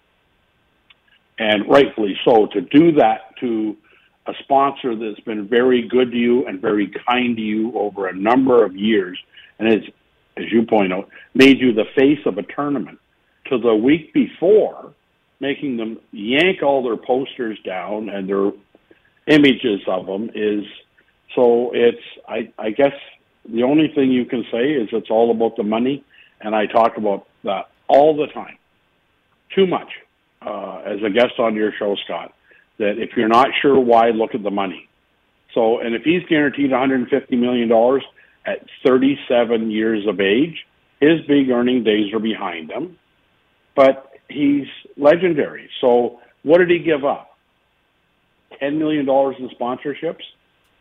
and rightfully so. To do that to a sponsor that's been very good to you and very kind to you over a number of years, and as as you point out, made you the face of a tournament, to the week before making them yank all their posters down and their images of them is so. It's I I guess. The only thing you can say is it's all about the money, and I talk about that all the time. Too much. Uh, as a guest on your show, Scott, that if you're not sure why, look at the money. So, and if he's guaranteed one hundred fifty million dollars at thirty-seven years of age, his big earning days are behind him, but he's legendary. So what did he give up? ten million dollars in sponsorships?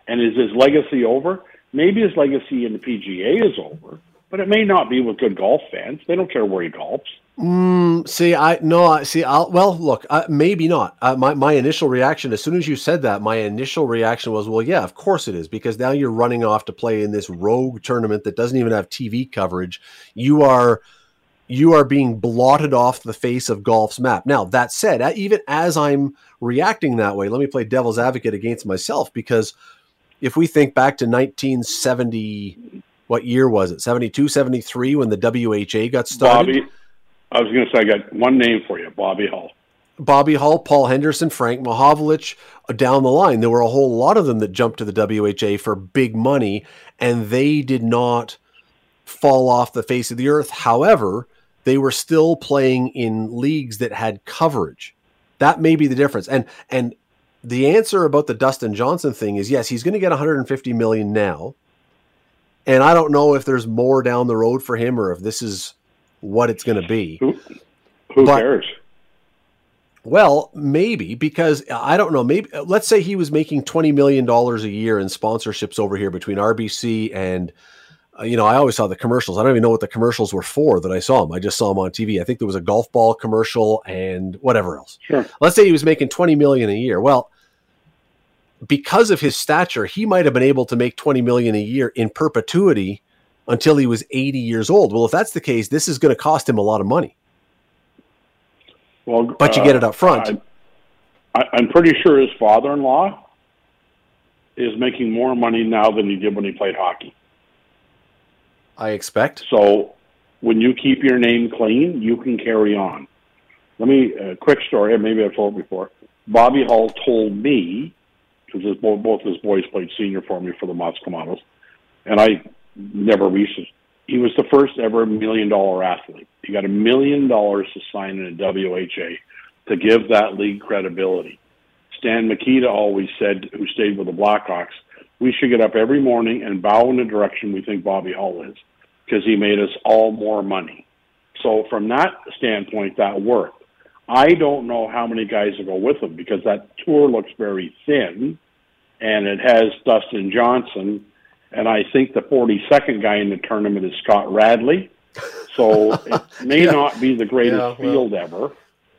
And is his legacy over? Maybe his legacy in the P G A is over, but it may not be with good golf fans. They don't care where he golfs. Mm, see, I no, I see. I'll, well, look, uh, maybe not. Uh, my my initial reaction, as soon as you said that, my initial reaction was, well, yeah, of course it is, because now you're running off to play in this rogue tournament that doesn't even have T V coverage. You are you are being blotted off the face of golf's map. Now, that said, even as I'm reacting that way, let me play devil's advocate against myself, because if we think back to nineteen seventy, what year was it? seventy-two, seventy-three, when the W H A got started? Bobby, I was going to say, I got one name for you, Bobby Hull. Bobby Hull, Paul Henderson, Frank Mahovlich, down the line. There were a whole lot of them that jumped to the W H A for big money, and they did not fall off the face of the earth. However, they were still playing in leagues that had coverage. That may be the difference. And and the answer about the Dustin Johnson thing is, yes, he's going to get one hundred fifty million dollars now. And I don't know if there's more down the road for him or if this is what it's going to be. Who, who but, cares? Well, maybe, because I don't know. Maybe let's say he was making twenty million dollars a year in sponsorships over here between R B C and, uh, you know, I always saw the commercials. I don't even know what the commercials were for that I saw them. I just saw them on T V. I think there was a golf ball commercial and whatever else. Sure. Let's say he was making twenty million dollars a year. Well, because of his stature, he might have been able to make twenty million dollars a year in perpetuity until he was eighty years old. Well, if that's the case, this is going to cost him a lot of money. Well, but you uh, get it up front. I, I'm pretty sure his father-in-law is making more money now than he did when he played hockey. I expect. So when you keep your name clean, you can carry on. Let me, a uh, quick story, maybe I've told before. Bobby Hull told me, because his, both his boys played senior for me for the Mott's-Comatos, and I never researched. He was the first ever million-dollar athlete. He got a million dollars to sign in a W H A to give that league credibility. Stan Mikita always said, who stayed with the Blackhawks, we should get up every morning and bow in the direction we think Bobby Hull is, because he made us all more money. So from that standpoint, that worked. I don't know how many guys will go with him, because that tour looks very thin, and it has Dustin Johnson, and I think the forty-second guy in the tournament is Scott Radley. So it may yeah. not be the greatest yeah, well. field ever.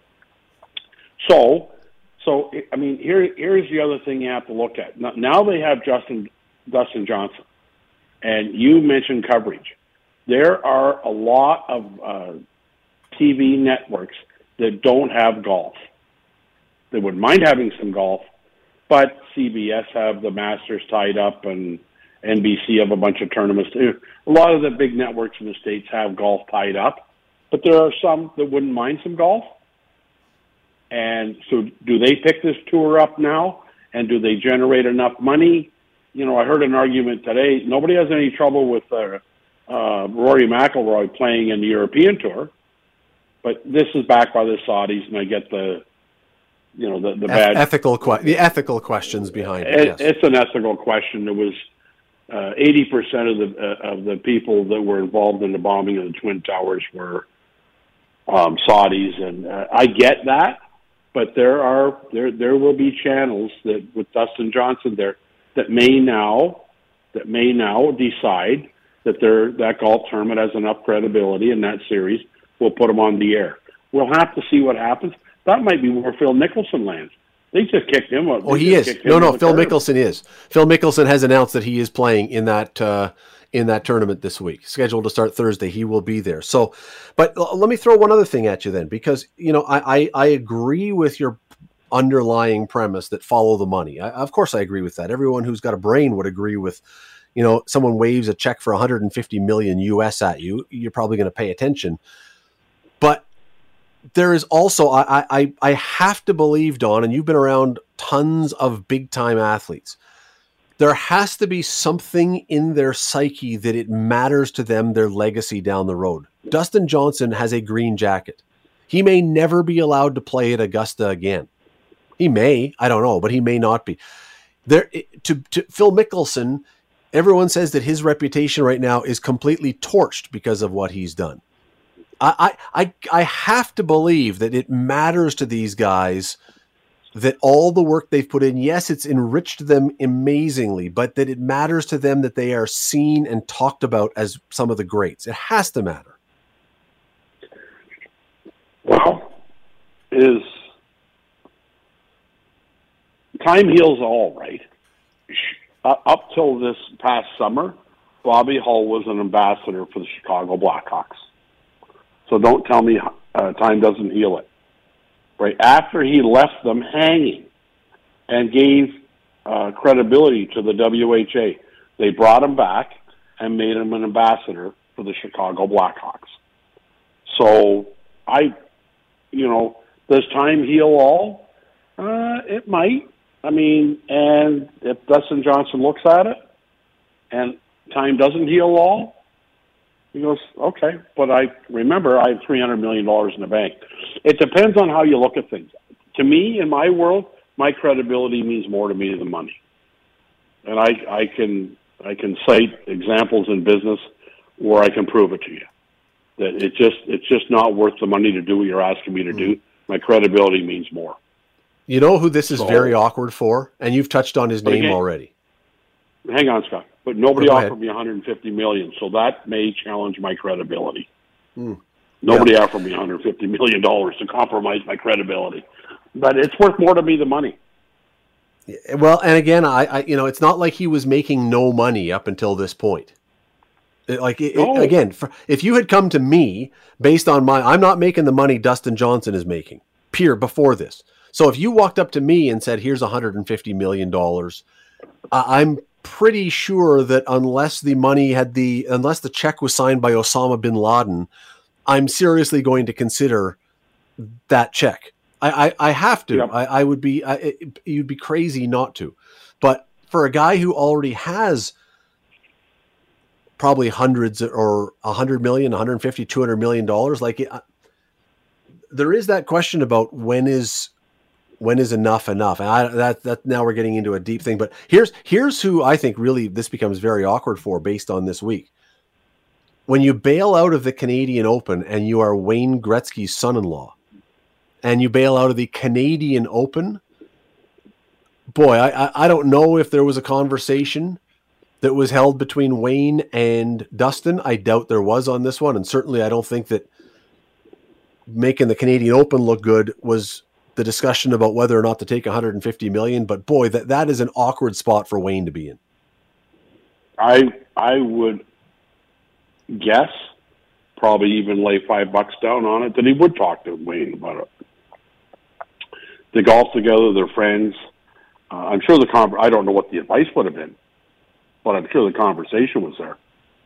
So, so I mean, here here's the other thing you have to look at. Now, now they have Justin Dustin Johnson, and you mentioned coverage. There are a lot of uh, T V networks that don't have golf. They wouldn't mind having some golf, but C B S have the Masters tied up, and N B C have a bunch of tournaments. A lot of the big networks in the States have golf tied up, but there are some that wouldn't mind some golf. And so do they pick this tour up now, and do they generate enough money? You know, I heard an argument today. Nobody has any trouble with uh, uh, Rory McIlroy playing in the European Tour, but this is backed by the Saudis, and I get the, you know, the, the bad... Ethical que- the ethical questions behind it, it yes. It's an ethical question. There was... Uh, eighty percent of the uh, of the people that were involved in the bombing of the Twin Towers were um, Saudis, and uh, I get that, but there are there there will be channels that with Dustin Johnson there that may now that may now decide that their that golf tournament has enough credibility in that series. We'll put them on the air. We'll have to see what happens. That might be where Phil Mickelson lands. They just kicked him out. Oh, he is. No, no, Phil Mickelson is. Phil Mickelson has announced that he is playing in that uh, in that tournament this week. Scheduled to start Thursday. He will be there. So, but l- let me throw one other thing at you then, because, you know, I, I, I agree with your underlying premise that follow the money. I, of course, I agree with that. Everyone who's got a brain would agree with, you know, someone waves a check for one hundred fifty million U S at you, you're probably going to pay attention. But there is also, I, I, I have to believe, Don, and you've been around tons of big time athletes, there has to be something in their psyche that it matters to them, their legacy down the road. Dustin Johnson has a green jacket. He may never be allowed to play at Augusta again. He may, I don't know, but he may not be. There, to, to Phil Mickelson, everyone says that his reputation right now is completely torched because of what he's done. I, I, I have to believe that it matters to these guys that all the work they've put in, yes, it's enriched them amazingly, but that it matters to them that they are seen and talked about as some of the greats. It has to matter. Well, is time heals all, right? Uh, up till this past summer, Bobby Hull was an ambassador for the Chicago Blackhawks. So don't tell me uh, time doesn't heal it. Right after he left them hanging and gave uh, credibility to the W H A, they brought him back and made him an ambassador for the Chicago Blackhawks. So I, you know, does time heal all? Uh, it might. I mean, and if Dustin Johnson looks at it and time doesn't heal all, he goes, okay, but I remember I have three hundred million dollars in the bank. It depends on how you look at things. To me, in my world, my credibility means more to me than money. And I, I can I can cite examples in business where I can prove it to you. That it just it's just not worth the money to do what you're asking me to do. My credibility means more. You know who this is So- very awkward for? And you've touched on his But name again- already. Hang on, Scott. But nobody Go offered ahead. me one hundred fifty million dollars, so that may challenge my credibility. Hmm. Nobody offered me one hundred fifty million dollars to compromise my credibility. But it's worth more to me than money. Well, and again, I, I you know, it's not like he was making no money up until this point. It- like it, No. it- again, for, if you had come to me based on my, I'm not making the money Dustin Johnson is making. Peer before this. So if you walked up to me and said, "Here's one hundred fifty million dollars," I, I'm pretty sure that unless the money had the, unless the check was signed by Osama bin Laden, I'm seriously going to consider that check. I, I, I have to. Yep. I, I would be. I, it, you'd be crazy not to. But for a guy who already has probably hundreds or a hundred million, one hundred fifty, two hundred million dollars, like it, there is that question about when is when is enough enough. And I, that that now we're getting into a deep thing. But here's here's who I think really this becomes very awkward for based on this week. When you bail out of the Canadian Open and you are Wayne Gretzky's son-in-law, and you bail out of the Canadian Open, boy, I, I, I don't know if there was a conversation that was held between Wayne and Dustin. I doubt there was on this one. And certainly I don't think that making the Canadian Open look good was the discussion about whether or not to take one hundred fifty million. But boy, that, that is an awkward spot for Wayne to be in. I I would guess, probably even lay five bucks down on it, that he would talk to Wayne about it. They golf together, they're friends. Uh, I'm sure the con- I don't know what the advice would have been, but I'm sure the conversation was there.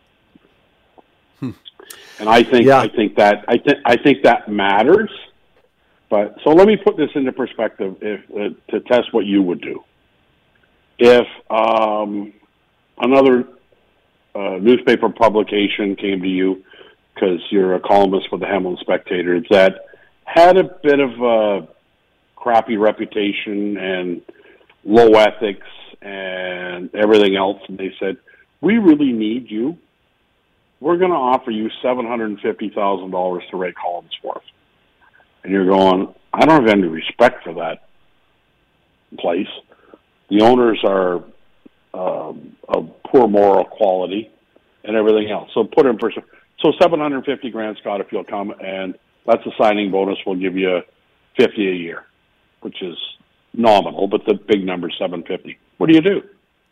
Hmm. And I think Yeah. I think that I think I think that matters. But so let me put this into perspective, if uh, to test what you would do. If um, another uh, newspaper publication came to you, because you're a columnist for the Hamilton Spectator, that had a bit of a crappy reputation and low ethics and everything else, and they said, "We really need you. We're going to offer you seven hundred fifty thousand dollars to write columns for us." And you're going, I don't have any respect for that place. The owners are um, of poor moral quality and everything else. So put in perspective. So seven hundred fifty grand, Scott, if you'll come, and that's a signing bonus. We'll give you fifty a year, which is nominal, but the big number is seven fifty. What do you do?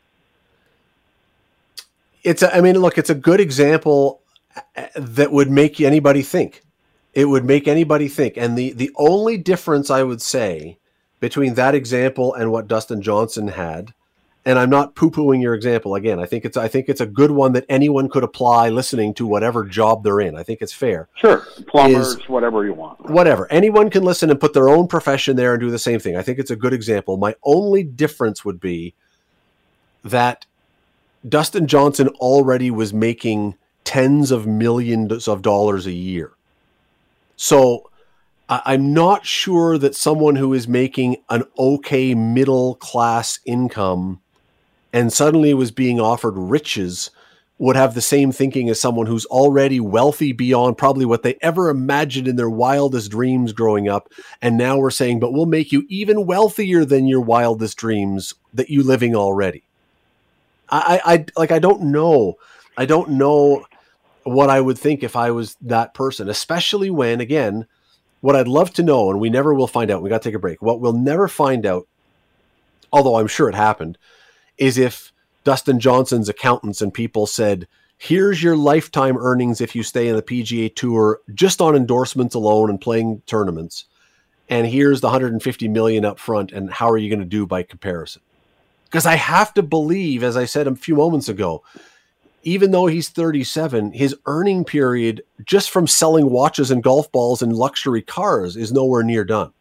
It's a, I mean, look, it's a good example that would make anybody think. It would make anybody think. And the, the only difference I would say between that example and what Dustin Johnson had, and I'm not poo-pooing your example again, I think it's I think it's a good one that anyone could apply listening to whatever job they're in. I think it's fair. Sure. Plumbers, Is- whatever you want. Whatever. Anyone can listen and put their own profession there and do the same thing. I think it's a good example. My only difference would be that Dustin Johnson already was making tens of millions of dollars a year. So I- I'm not sure that someone who is making an okay middle class income and suddenly was being offered riches would have the same thinking as someone who's already wealthy beyond probably what they ever imagined in their wildest dreams growing up. And now we're saying, but we'll make you even wealthier than your wildest dreams that you living already. I, I like, I don't know. I don't know what I would think if I was that person, especially when, again, what I'd love to know, and we never will find out, we got to take a break. What we'll never find out, although I'm sure it happened, is if Dustin Johnson's accountants and people said, here's your lifetime earnings if you stay in the P G A Tour just on endorsements alone and playing tournaments. And here's the one hundred fifty million dollars up front. And how are you going to do by comparison? Because I have to believe, as I said a few moments ago, even though he's thirty-seven, his earning period just from selling watches and golf balls and luxury cars is nowhere near done.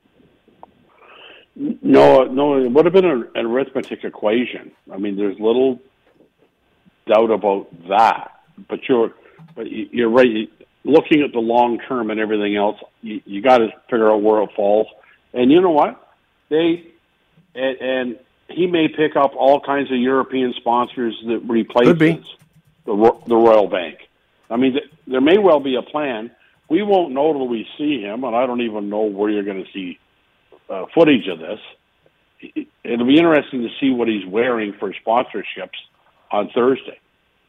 No, no, it would have been an arithmetic equation. I mean, there's little doubt about that. But you're, but you're right. Looking at the long term and everything else, you, you got to figure out where it falls. And you know what? They and, and he may pick up all kinds of European sponsors that replaces the the Royal Bank. I mean, th- there may well be a plan. We won't know till we see him, and I don't even know where you're going to see Uh, footage of this. It'll be interesting to see what he's wearing for sponsorships on Thursday.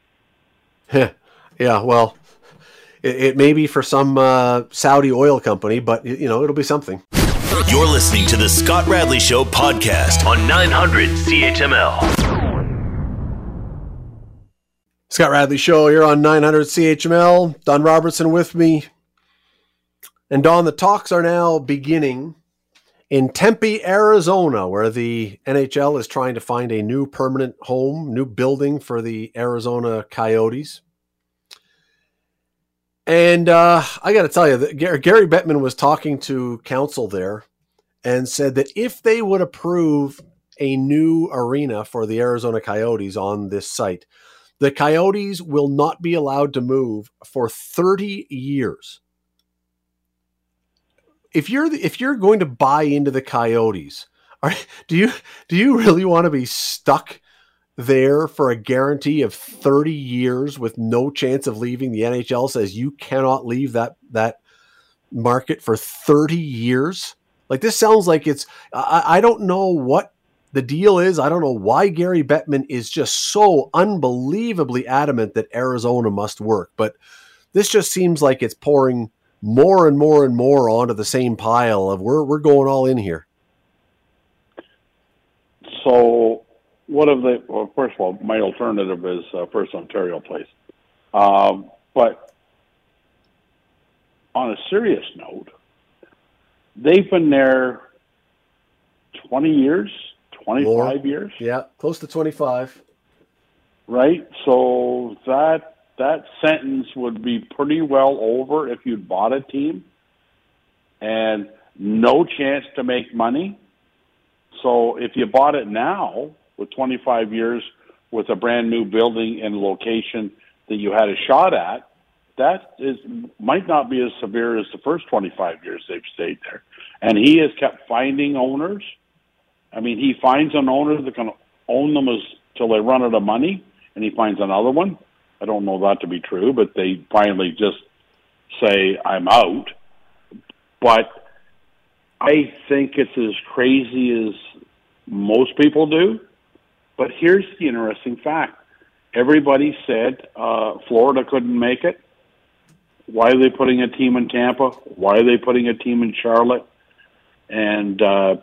Yeah, well, it, it may be for some uh, Saudi oil company, but you know, it'll be something. You're listening to the Scott Radley Show podcast on nine hundred C H M L. Scott Radley Show, you're on nine hundred C H M L. Don Robertson with me. And Don, the talks are now beginning in Tempe, Arizona, where the N H L is trying to find a new permanent home, new building for the Arizona Coyotes. And uh, I got to tell you, that Gary Bettman was talking to council there and said that if they would approve a new arena for the Arizona Coyotes on this site, the Coyotes will not be allowed to move for thirty years. If you're if you're going to buy into the Coyotes, are, do you do you really want to be stuck there for a guarantee of thirty years with no chance of leaving? The N H L says you cannot leave that that market for thirty years. Like, this sounds like it's I, I don't know what the deal is. I don't know why Gary Bettman is just so unbelievably adamant that Arizona must work, but this just seems like it's pouring more and more and more onto the same pile of we're we're going all in here. So, what of the? Well, first of all, my alternative is uh, First Ontario Place. Um, but on a serious note, they've been there twenty years, twenty-five years. Yeah, close to twenty-five. Right. So that. That sentence would be pretty well over if you'd bought a team and no chance to make money. So if you bought it now with twenty-five years with a brand new building and location that you had a shot at, that is might not be as severe as the first twenty-five years they've stayed there. And he has kept finding owners. I mean, he finds an owner that can own them as till they run out of money, and he finds another one. I don't know that to be true, but they finally just say, I'm out. But I think it's as crazy as most people do. But here's the interesting fact. Everybody said uh, Florida couldn't make it. Why are they putting a team in Tampa? Why are they putting a team in Charlotte? And uh,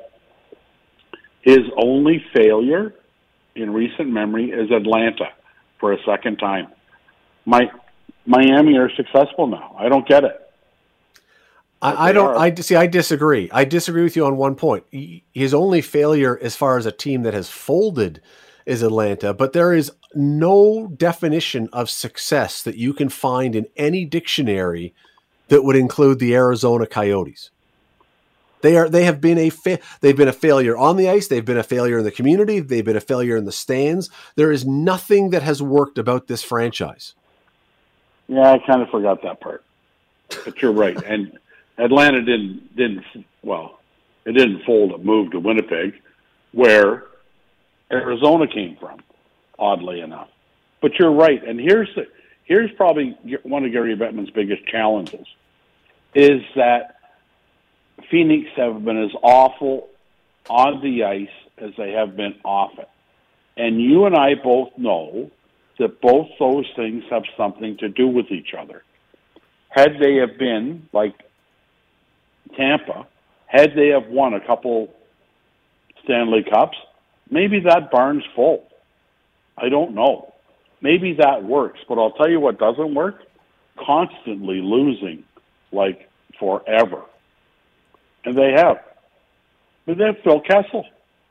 his only failure in recent memory is Atlanta for a second time. My Miami are successful now. I don't get it. I, I don't. Are. I see. I disagree. I disagree with you on one point. His only failure, as far as a team that has folded, is Atlanta. But there is no definition of success that you can find in any dictionary that would include the Arizona Coyotes. They are. They have been a. Fa- they've been a failure on the ice. They've been a failure in the community. They've been a failure in the stands. There is nothing that has worked about this franchise. Yeah, I kind of forgot that part, but you're right. And Atlanta didn't didn't well, it didn't fold. It moved to Winnipeg, where Arizona came from. Oddly enough, But you're right, and here's the, here's probably one of Gary Bettman's biggest challenges, is that Phoenix have been as awful on the ice as they have been off it. And you and I both know that both those things have something to do with each other. Had they have been like Tampa, had they have won a couple Stanley Cups, maybe that barn's full. I don't know. Maybe that works, but I'll tell you what doesn't work: constantly losing, like forever. And they have. But they have Phil Kessel.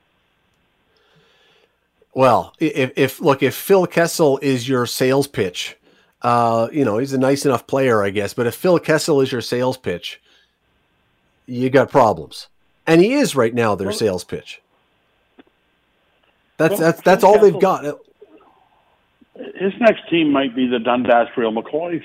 Well, if, if look, if Phil Kessel is your sales pitch, uh, you know, he's a nice enough player, I guess. But if Phil Kessel is your sales pitch, you got problems. And he is right now their well, sales pitch. That's well, that's that's Phil all Kessel, they've got. His next team might be the Dundas Real McCoys.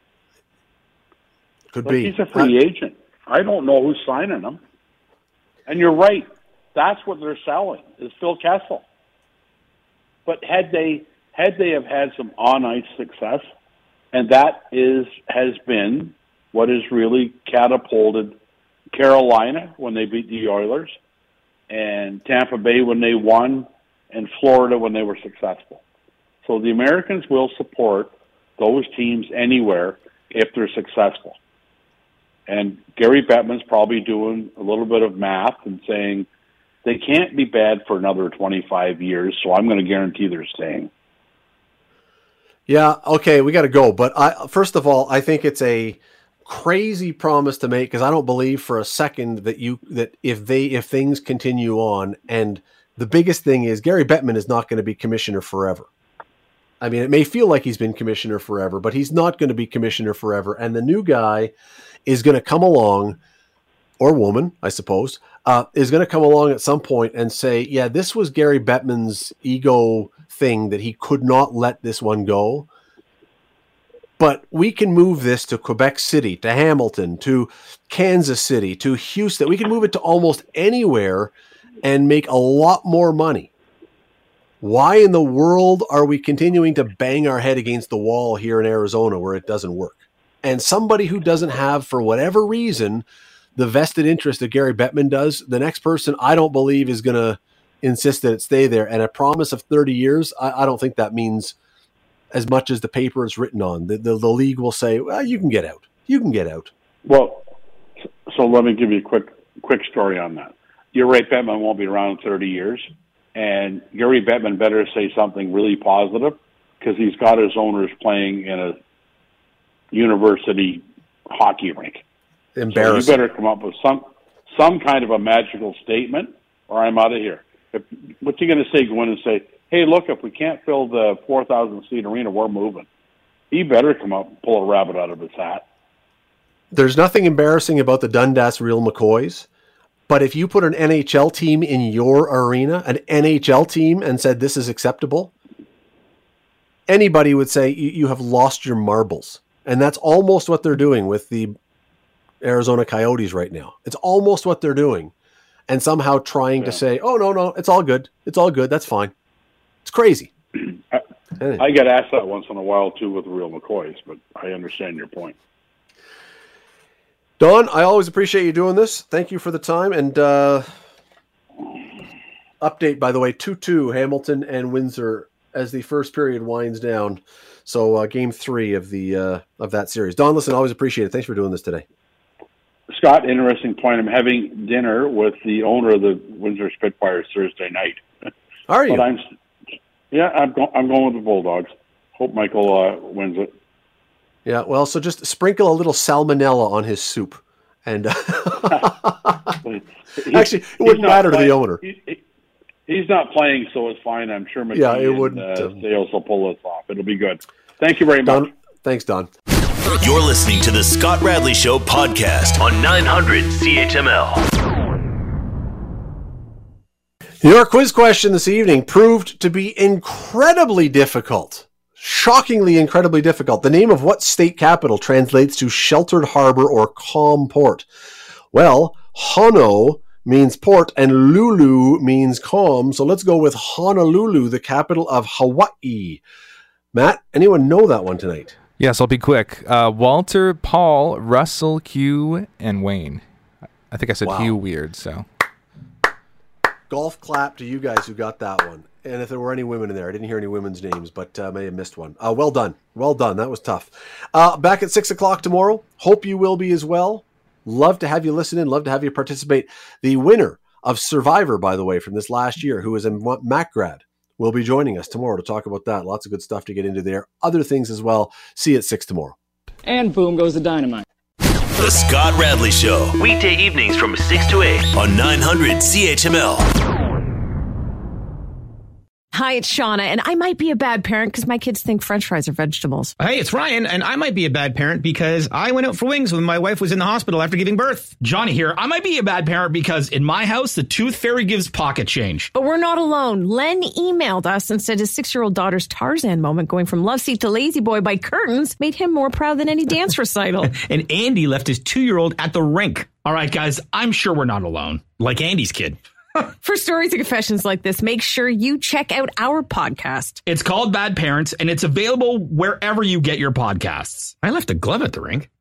Could like be. He's a free I, agent. I don't know who's signing him. And you're right. That's what they're selling, is Phil Kessel. But had they had they have had some on-ice success, and that is has been what has really catapulted Carolina when they beat the Oilers, and Tampa Bay when they won, and Florida when they were successful. So the Americans will support those teams anywhere if they're successful. And Gary Bettman's probably doing a little bit of math and saying, they can't be bad for another twenty-five years, so I'm going to guarantee they're staying. Yeah, okay, we got to go. But I, first of all, I think it's a crazy promise to make, because I don't believe for a second that you that if they if things continue on, and the biggest thing is Gary Bettman is not going to be commissioner forever. I mean, it may feel like he's been commissioner forever, but he's not going to be commissioner forever. And the new guy is going to come along, or woman, I suppose, uh, is going to come along at some point and say, yeah, this was Gary Bettman's ego thing that he could not let this one go. But we can move this to Quebec City, to Hamilton, to Kansas City, to Houston. We can move it to almost anywhere and make a lot more money. Why in the world are we continuing to bang our head against the wall here in Arizona where it doesn't work? And somebody who doesn't have, for whatever reason, the vested interest that Gary Bettman does, the next person I don't believe is going to insist that it stay there. And a promise of thirty years, I, I don't think that means as much as the paper is written on. The, the, the league will say, well, you can get out. You can get out. Well, so let me give you a quick quick story on that. You're right, Bettman won't be around in thirty years. And Gary Bettman better say something really positive, because he's got his owners playing in a university hockey rink. Embarrassing. So you better come up with some some kind of a magical statement, or I'm out of here. If, what's he going to say? Go in and say, hey, look, if we can't fill the four thousand seat arena, we're moving. He better come up and pull a rabbit out of his hat. There's nothing embarrassing about the Dundas Real McCoys. But if you put an N H L team in your arena, an N H L team, and said this is acceptable, anybody would say you have lost your marbles. And that's almost what they're doing with the Arizona Coyotes right now. It's almost what they're doing. And somehow trying yeah. to say, oh, no, no, it's all good. It's all good. That's fine. It's crazy. I, I get asked that once in a while, too, with the Real McCoys, but I understand your point. Don, I always appreciate you doing this. Thank you for the time. And uh, update, by the way, two two Hamilton and Windsor as the first period winds down. So uh, game three of the uh, of that series. Don, listen, always appreciate it. Thanks for doing this today. Scott, interesting point. I'm having dinner with the owner of the Windsor Spitfires Thursday night. Are you? But I'm, yeah, I'm, go- I'm going with the Bulldogs. Hope Michael uh, wins it. Yeah, well, so just sprinkle a little salmonella on his soup. And uh, actually, it wouldn't matter playing, to the owner. He, he, he's not playing, so it's fine. I'm sure McKee yeah, it wouldn't, and uh, um, Sales will pull this off. It'll be good. Thank you very much. Don, thanks, Don. You're listening to the Scott Radley Show podcast on nine hundred C H M L. Your quiz question this evening proved to be incredibly difficult. Shockingly, incredibly difficult. The name of what state capital translates to sheltered harbor or calm port? Well, Hono means port and Lulu means calm. So let's go with Honolulu, the capital of Hawaii. Matt, anyone know that one tonight? Yes, I'll be quick. Uh, Walter, Paul, Russell, Hugh, and Wayne. I think I said Wow. Hugh weird, so. Golf clap to you guys who got that one. And if there were any women in there, I didn't hear any women's names, but uh, may have missed one. Uh, well done. Well done. That was tough. Uh, back at six o'clock tomorrow. Hope you will be as well. Love to have you listen in. Love to have you participate. The winner of Survivor, by the way, from this last year, who was in MacGrad, will be joining us tomorrow to talk about that. Lots of good stuff to get into there. Other things as well. See you at six tomorrow. And boom goes the dynamite. The Scott Radley Show. Weekday evenings from six to eight on nine hundred C H M L. Hi, it's Shauna, and I might be a bad parent because my kids think French fries are vegetables. Hey, it's Ryan, and I might be a bad parent because I went out for wings when my wife was in the hospital after giving birth. Johnny here. I might be a bad parent because in my house, the tooth fairy gives pocket change. But we're not alone. Len emailed us and said his six-year-old daughter's Tarzan moment going from love seat to lazy boy by curtains made him more proud than any dance recital. And Andy left his two-year-old at the rink. All right, guys, I'm sure we're not alone. Like Andy's kid. For stories and confessions like this, make sure you check out our podcast. It's called Bad Parents, and it's available wherever you get your podcasts. I left a glove at the rink.